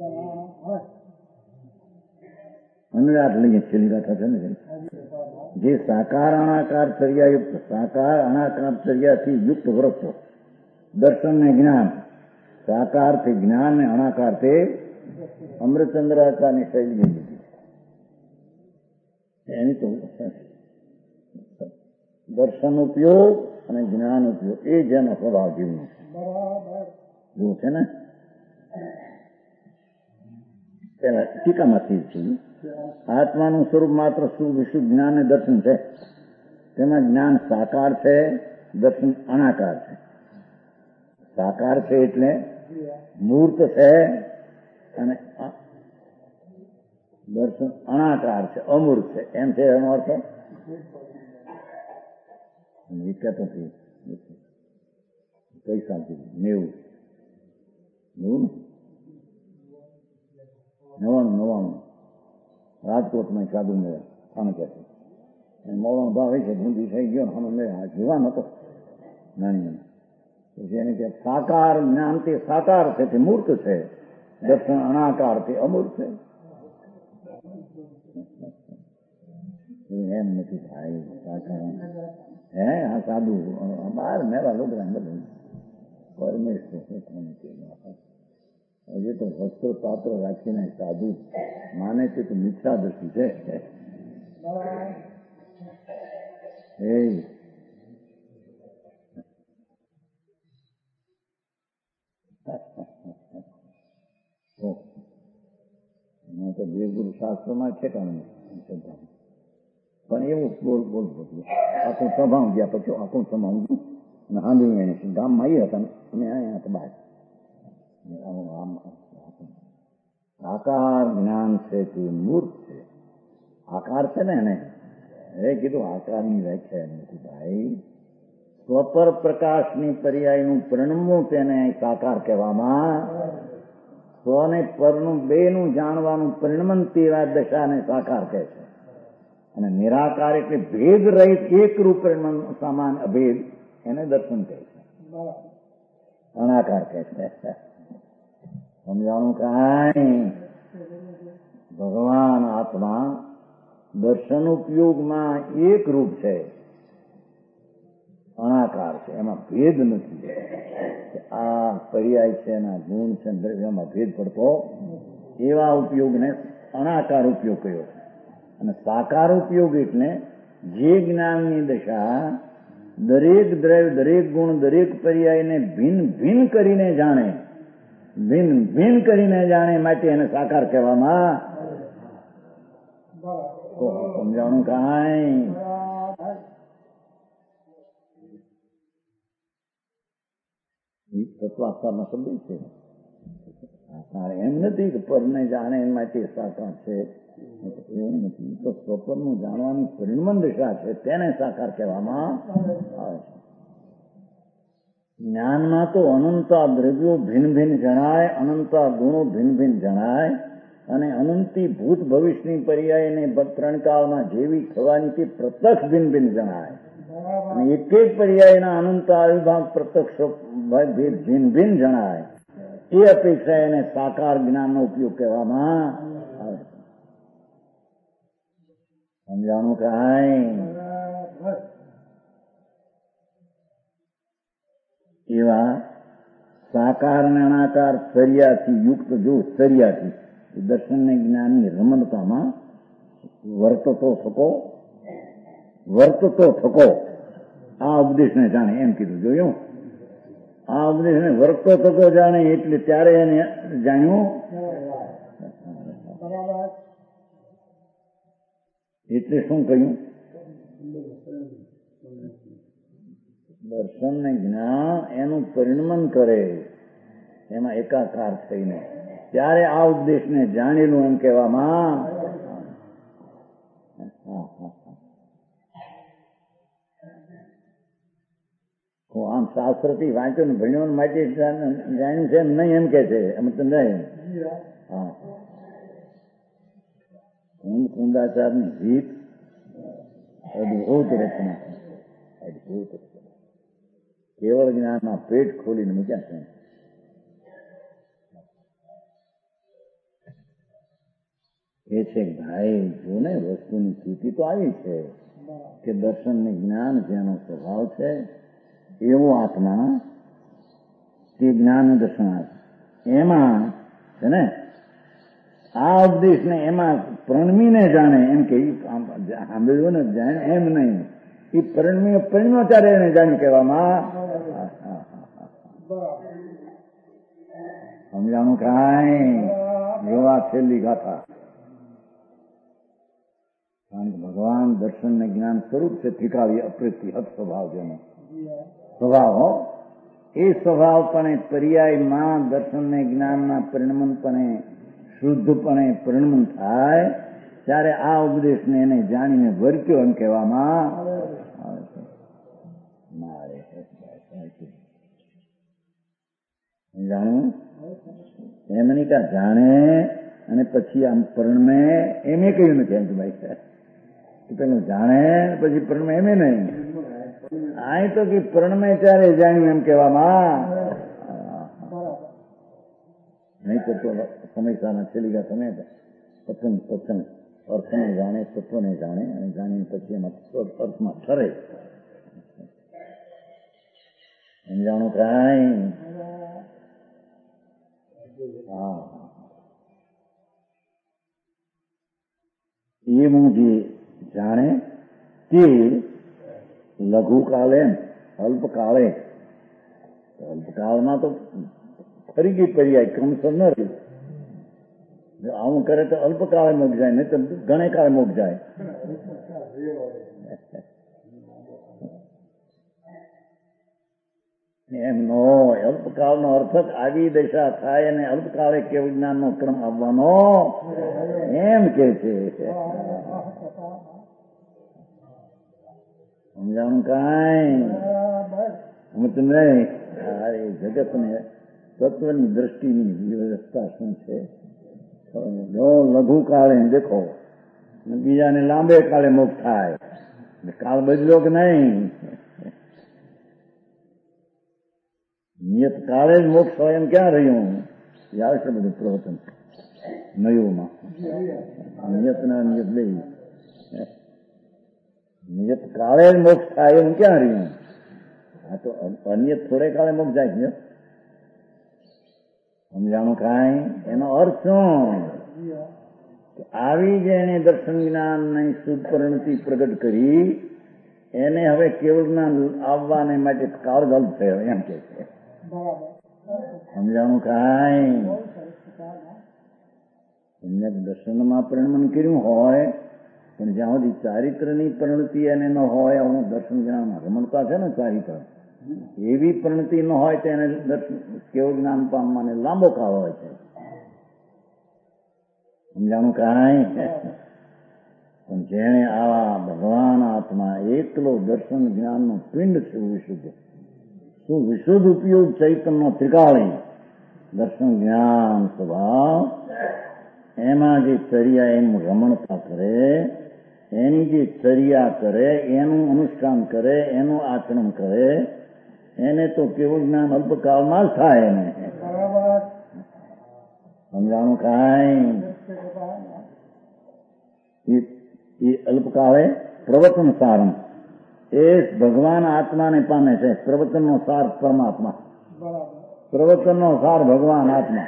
અનુરાધ લઈએ છેલ્લી ગાથા છે ને. જે સાકાર અણાકાર ચર્યાયુક્ત, સાકાર અણાકાર ચર્યાથી યુક્ત વ્રત, દર્શન ને જ્ઞાન, સાકારથી જ્ઞાન ને અણાકારથી અમૃતચંદ્રાચારની શૈલી લીધી. એની તો દર્શન ઉપયોગ અને જ્ઞાન ઉપયોગ એ જેનો સ્વભાવ જીવનો એવું છે ને. પેલા ટીકામાંથી છે આત્માનું સ્વરૂપ માત્ર વિશુદ્ધ જ્ઞાન ને દર્શન છે. તેમાં જ્ઞાન સાકાર છે, દર્શન અણાકાર છે. સાકાર છે એટલે મૂર્ત છે અને દર્શન અણાકાર છે, અમૂર્ત છે. એમ છે એનો અર્થ વિકતો કઈ શાંતિ 99 રાજકોટમાં સાધુ મેળા ખાને કહેશે મોવાનો ભાવ છે. ભૂંડી થઈ ગયો ને મેળા જીવાન હતો નાની પછી એને કે સાકાર જ્ઞાન તે સાકાર છે, તે મૂર્ત છે. દર્શન અણાકાર તે અમૂર્ત છે. એમ નથી થાય સાકાર હે. આ સાધુ બહાર મેળા લોકો બધું પરમેશ્વર હજી તો વસ્ત્ર પાત્ર રાખીને સાધુ માને છે તો મિથ્યા દ્રષ્ટિ છે. તો દેવગુરુ શાસ્ત્રમાં છે કારણ પણ એવું બોલ બધું આખું સભાવ ગયા પછી આખું સમાવું અને સાંભળ્યું એને ગામમાં આવી હતા અને અહીંયા હતા બહાર. આકાર જ્ઞાન છે તે મૂર્ત છે. આકાર છે ને એને એ કીધું આકારની વ્યાખ્યા નથી ભાઈ. સ્વપર પ્રકાશની પર્યાયનું પરિણમવું તેને સાકાર કહેવામાં. સ્વ ને પરનું બેનું જાણવાનું પરિણમન તેવા દશાને સાકાર કહે છે. અને નિરાકાર એટલે ભેદ રહિત એકરૂપ પરિણમન સમાન અભેદ એને દર્શન કહે છે, અણાકાર કહે છે. સમજાણું કાંઈ? ભગવાન આત્મા દર્શન ઉપયોગમાં એક રૂપ છે, અણાકાર છે. એમાં ભેદ નથી. આ પર્યાય છે, એના ગુણ છે, દ્રવ્યમાં ભેદ પડતો એવા ઉપયોગને અણાકાર ઉપયોગ કર્યો છે. અને સાકાર ઉપયોગ એટલે જે જ્ઞાનની દશા દરેક દ્રવ્ય, દરેક ગુણ, દરેક પર્યાયને ભિન્ન ભિન્ન કરીને જાણે ભિન્ન ભિન્ન કરીને જાણે માટે એને સાકાર કહેવામાં સમજાણું કાંઈ તત્વાસ્થાનો શબ્દ છે. એમ નથી કે પરને જાણે એ માટે સાકાર છે, એવું નથી. તો સ્વપરનું જાણવાની પરિણમન દિશા છે તેને સાકાર કહેવામાં આવે છે. જ્ઞાનમાં તો અનંતા દ્રવ્યો ભિન્ન ભિન્ન જણાય, અનંતા ગુણો ભિન્ન ભિન્ન જણાય અને અનંતી ભૂત ભવિષ્યની પર્યાયને 3 કાળમાં જેવી થવાની તે પ્રત્યક્ષ ભિન્ન ભિન્ન જણાય અને એક એક પર્યાયના અનંતા વિભાગ પ્રત્યક્ષ ભિન્ન ભિન્ન જણાય. એ અપેક્ષા એને સાકાર જ્ઞાનનો ઉપયોગ કહેવામાં આવે. સમજાણું કાંઈ? એવા સાકાર અને અનાકાર સરિયાથી યુક્ત જો સરિયાથી દર્શનને જ્ઞાનની રમણતામાં વર્તતો થકો આ ઉપદેશને જાણે એમ કીધું. જોયું? આ ઉપદેશને વર્તતો થકો જાણે એટલે ત્યારે એને જાણ્યું. એટલે શું કહ્યું? દર્શન ને જ્ઞાન એનું પરિણમન કરે એમાં એકાકાર થઈને ત્યારે આ ઉપદેશને જાણેલું એમ કહેવામાં. આમ શાસ્ત્રથી વાંચ્યો ને ભણ્યો માટે જાણ્યું છે એમ નહીં એમ કે છે. એમ તો નહીં. હા, કુંદાચારની રીત અદભુત રચના, અદભુત રચના. કેવળ જ્ઞાનના પેટ ખોલીને મૂક્યા છે. એ છે ભાઈ જો ને વસ્તુની સ્થિતિ તો આવી છે કે દર્શન ને જ્ઞાન જેનો સ્વભાવ છે એવો આત્મા તે જ્ઞાન દર્શન એમાં છે ને આ ઉપદેશ ને એમાં પ્રણમીને જાણે એમ કે સાંભળ્યું ને જાણે એમ નહીં. એ પરિણમ્યો ત્યારે એને જાણી કહેવામાં. સમજાણું કાંઈ? જોવા છેલ્લી ગાથા. કારણ કે ભગવાન દર્શન ને જ્ઞાન સ્વરૂપ છે ત્રિકાળી અપ્રતિહત સ્વભાવ જેનો સ્વભાવ એ સ્વભાવપણે પર્યાયમાં દર્શન ને જ્ઞાનના પરિણમનપણે શુદ્ધપણે પરિણમન થાય ત્યારે આ ઉપદેશને એને જાણીને વર્ત્યો એમ કહેવામાં આવે છે. જાણવું એમ નહીં કે જાણે અને પછી આમ પરણમે એમ કહ્યું નથી. એમ કે ભાઈ પેલું જાણે પછી પરણમે એમ નહીં. આ તો કે પરણમે ત્યારે જાણ્યું એમ કહેવામાં. નહીં તો સમયસાના છેલ્લી ગયા તમે પતંગ અર્થને જાણે, તત્વને જાણે અને જાણીને પછી એમાં અર્થમાં ઠરે. સમજાણું કાંઈ? હા, એવું જે જાણે તે લઘુકાલે અલ્પકાળમાં તો ફરી ગઈ પર્યાય ક્રમશઃ ન રહી. આવું કરે તો અલ્પકાળે મોગ જાય, નહીં તો ઘણે કાળે મોગ જાય. એમનો અલ્પકાળનો અર્થ જ આવી દશા થાય અને અલ્પકાળે કેવું જ્ઞાનનો ક્રમ આવવાનો એમ કે છે. સમજાણું કાંઈ? નહીં. જગતને તત્વની દ્રષ્ટિની વ્યવસ્થા શું છે? જો લઘુ કાળે દેખો બીજાને લાંબે કાળે મોક્ષ થાય. કાળ બદલ્યો કે નહીં? નિયત કાળે જ મોક્ષ હોય એમ ક્યાં રહ્યું? આવે છે બધું પ્રવચન નયુમાં. નિયત ના નિયત બે નિયત કાળે જ મોક્ષ થાય એમ ક્યાં રહ્યું? આ તો અનિયત થોડે કાળે મોક્ષ જાય છે. સમજાણું કાંઈ? એનો અર્થ શું? આવી જે એને દર્શન જ્ઞાનની શુદ્ધ પરિણતિ પ્રગટ કરી એને હવે કેવળ જ્ઞાન આવવાને માટે કાળ ગલ્પ થયો એમ કે છે. સમજાણું કાંઈ? સમ્યક દર્શનમાં પરિણમન કર્યું હોય પણ જ્યાં સુધી ચારિત્રની પરિણતિ એને ન હોય, હું દર્શન જ્ઞાન રમણતા છે ને ચારિત્ર, એવી પરિણતિ ન હોય તો એને દર્શન કેવું જ્ઞાન પામવાને લાંબો કાળ હોય છે. સમજાણું કાંઈ? પણ જેણે આવા ભગવાન આત્મા એકલો દર્શન જ્ઞાનનો પિંડ વિશુદ્ધ ઉપયોગ ચૈતન્ય ત્રિકાળી દર્શન જ્ઞાન સ્વભાવ, એમાં જે ચર્યા એનું રમણતા કરે, એની જે ચર્યા કરે, એનું અનુષ્ઠાન કરે, એનું આચરણ કરે, એને તો કેવું જ્ઞાન અલ્પકાળમાં જ થાય. એને સમજાણું કાંઈ? એ અલ્પકાળે પ્રવચન સારમ એ ભગવાન આત્માને પામે છે. પ્રવચનનો સાર પરમાત્મા, પ્રવચનનો સાર ભગવાન આત્મા.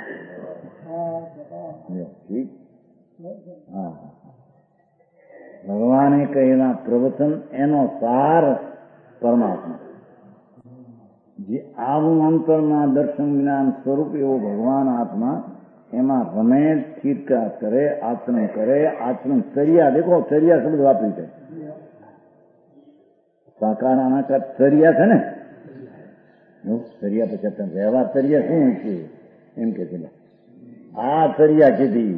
ભગવાને કહેલા પ્રવચન એનો સાર પરમાત્મા. જે આવું અંતરમાં દર્શન જ્ઞાન સ્વરૂપ એવો ભગવાન આત્મા, એમાં રમે, ઠીકા કરે, આચરણ કરે. આચરણ ચર્યા, દેખો ચર્યા શબ્દ વાપરી છે. સાકાર અનાકાર ચર્યા છે ને, ચર્યા પછી વ્યવહાર ચર્યા શું છે એમ કે છે. આ ચર્યા કીધી.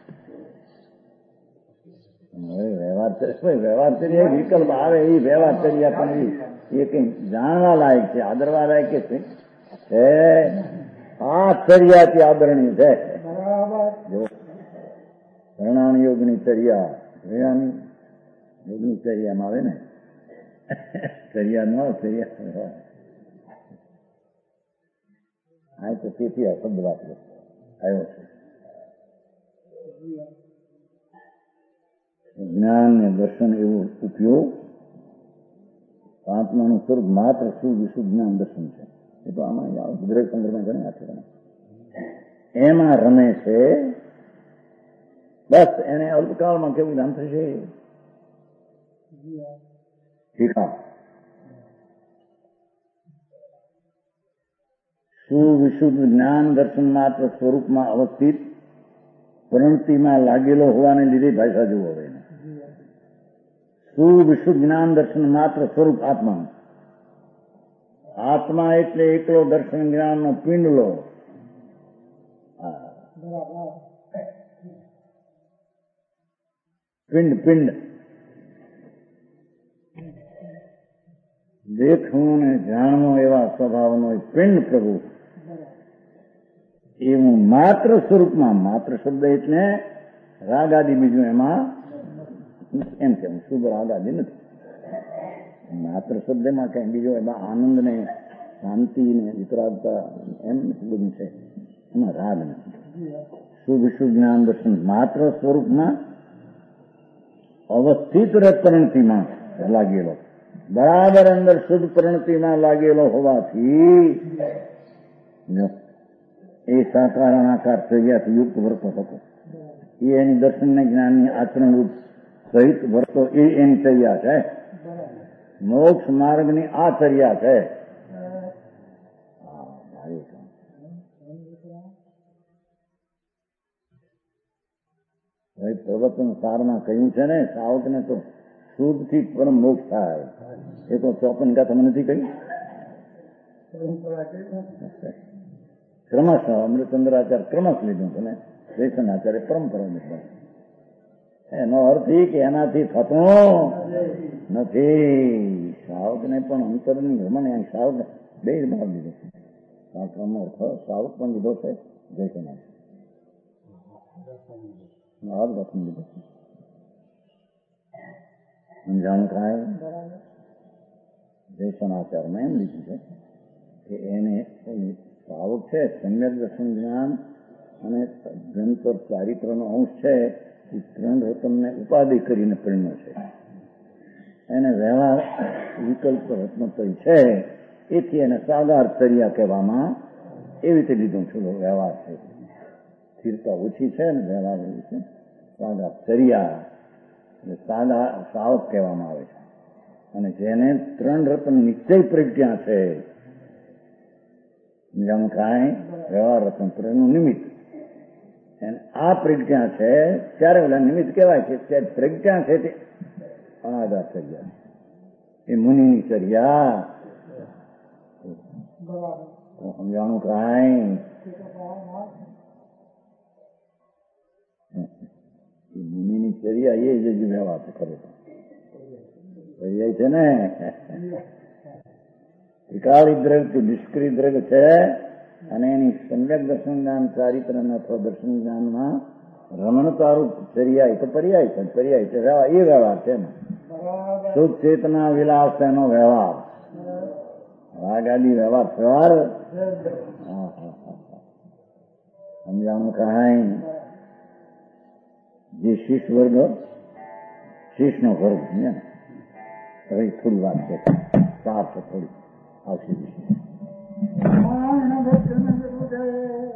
વ્યવહાર ચર્યા વિકલ્પ આવે એ વ્યવહાર ચર્યા પણ એ કઈ જાણવા લાયક છે, આદરવા લાયક છે. આ ચર્યાથી આદરણીય છે. પ્રણામ યોગની ચર્યા, યોગની ચર્યામાં આવે ને, ચર્યા ન ચર્યા. હા, તો તેથી આ શબ્દ વાપરો આવ્યો છે. જ્ઞાન ને દર્શન એવો ઉપયોગ, આત્માનું સ્વરૂપ માત્ર વિશુદ્ધ જ્ઞાન દર્શન છે. એ તો આમાં ગુજરાત સંદર્ભમાં ઘણી વાત છે. એમાં રમે છે. બસ એને અલ્પકાળમાં કેવું જ્ઞાન થશે? સુવિશુદ્ધ જ્ઞાન દર્શન માત્ર સ્વરૂપમાં અવસ્થિત પ્રવૃત્તિમાં લાગેલો હોવાને લીધે ભાષા જુઓ. હવે સુવિશુદ્ધ જ્ઞાન દર્શન માત્ર સ્વરૂપ આત્મા. આત્મા એટલે એકલો દર્શન જ્ઞાનનો પિંડલો. પિંડ પિંડ દેખવું ને જાણવું એવા સ્વભાવનો પિંડ પ્રભુ. એવું માત્ર સ્વરૂપમાં, માત્ર શબ્દ એટલે રાગ આદિ બીજું એમાં એમ કેમ શુભ રાગ આદિ નથી. માત્ર શબ્દમાં કઈ બીજો એમાં આનંદ ને શાંતિ ને વિતરાગતા એમ બધું છે, એમાં રાગ નથી. શુભ શુભ જ્ઞાન દર્શન માત્ર સ્વરૂપમાં અવસ્થિત પ્રણતિમાં લાગેલો, બરાબર અંદર શુદ્ધ પ્રણતિમાં લાગેલો હોવાથી એ સાકાર અનાકાર ચર્યાથી યુક્ત વર્તો હતો. એ એની દર્શનને જ્ઞાનની આચરણ રૂપ સહિત વર્તો એ એની ચર્યા છે. મોક્ષ માર્ગની આ ચર્યા છે. પ્રવચન સારમાં કહ્યું છે ને, સાવકને તો શુદ્ધ થી પરમ મોક્ષ થાય. એ તો 54 કા તમે નથી કહ્યું? ક્રમશ અમૃતચંદ્રાચાર્ય ક્રમશ લીધું છે ને, જયસનાચાર્ય પરંપરા લીધું. એનો અર્થ એ કે એનાથી થતું નથી. સાવકને પણ અંતરની ભ્રમણ સાવક બે ભાગ લીધો છે. સાવક પણ લીધો છે, જયસનાચાર્ય લીધો છે. સમજાણું કાંઈ? જયસનાચાર્યમાં એમ લીધું છે કે એને સાવક છે, સમ્યક દર્શન જ્ઞાન અને ગ્રંથ ચારિત્રનો અંશ છે. એ ત્રણ રત્નને ઉપાધિ કરીને પરિણ્યો છે. એને વ્યવહાર વિકલ્પ રત્નોત્તરી છે, એથી એને સાગાર ચર્યા કહેવામાં એવી રીતે લીધું છું. વ્યવહાર છે, સ્થિરતા ઓછી છે ને વ્યવહાર એવી છે. સાગાર ચર્યા સાદા સાવક કહેવામાં આવે છે. અને જેને ત્રણ રત્ન નિશ્ચય પ્રજ્ઞા છે જેમ કાંઈ વ્યવહાર તંત્રનું નિમિત્ત. અને આ પ્રજ્ઞા છે ત્યારે ઓલા નિમિત્ત કહેવાય છે. ત્યારે પ્રજ્ઞા છે તે અનાદાર ચર્યા, એ મુનિની ચર્યા. સમજાણું કાંઈ? મુનિની ચર્યા એ જ વ્યવહાર કરે ચર્યા છે ને. ત્રિકાળી દ્રવ્ય તો નિષ્ક્રિય દ્રવ્ય છે, અને એની સમ્યક દર્શન જ્ઞાન ચારિત્ર અથવા દર્શન જ્ઞાનમાં રમણતારૂપ ચર્યા તો પર્યાય છે. પર્યાય છે વ્યવહાર, એ વ્યવહાર છે ને. શુદ્ધ ચેતના વિલાસ એનો વ્યવહાર, રાગ આદિ વ્યવહાર વ્યવહાર. સમજાણું કાંઈ? જે શિષ્ય વર્ગ, શિષ્યનો વર્ગ ને હવે થોડી વાત છે, સાર છે થોડી આવશે.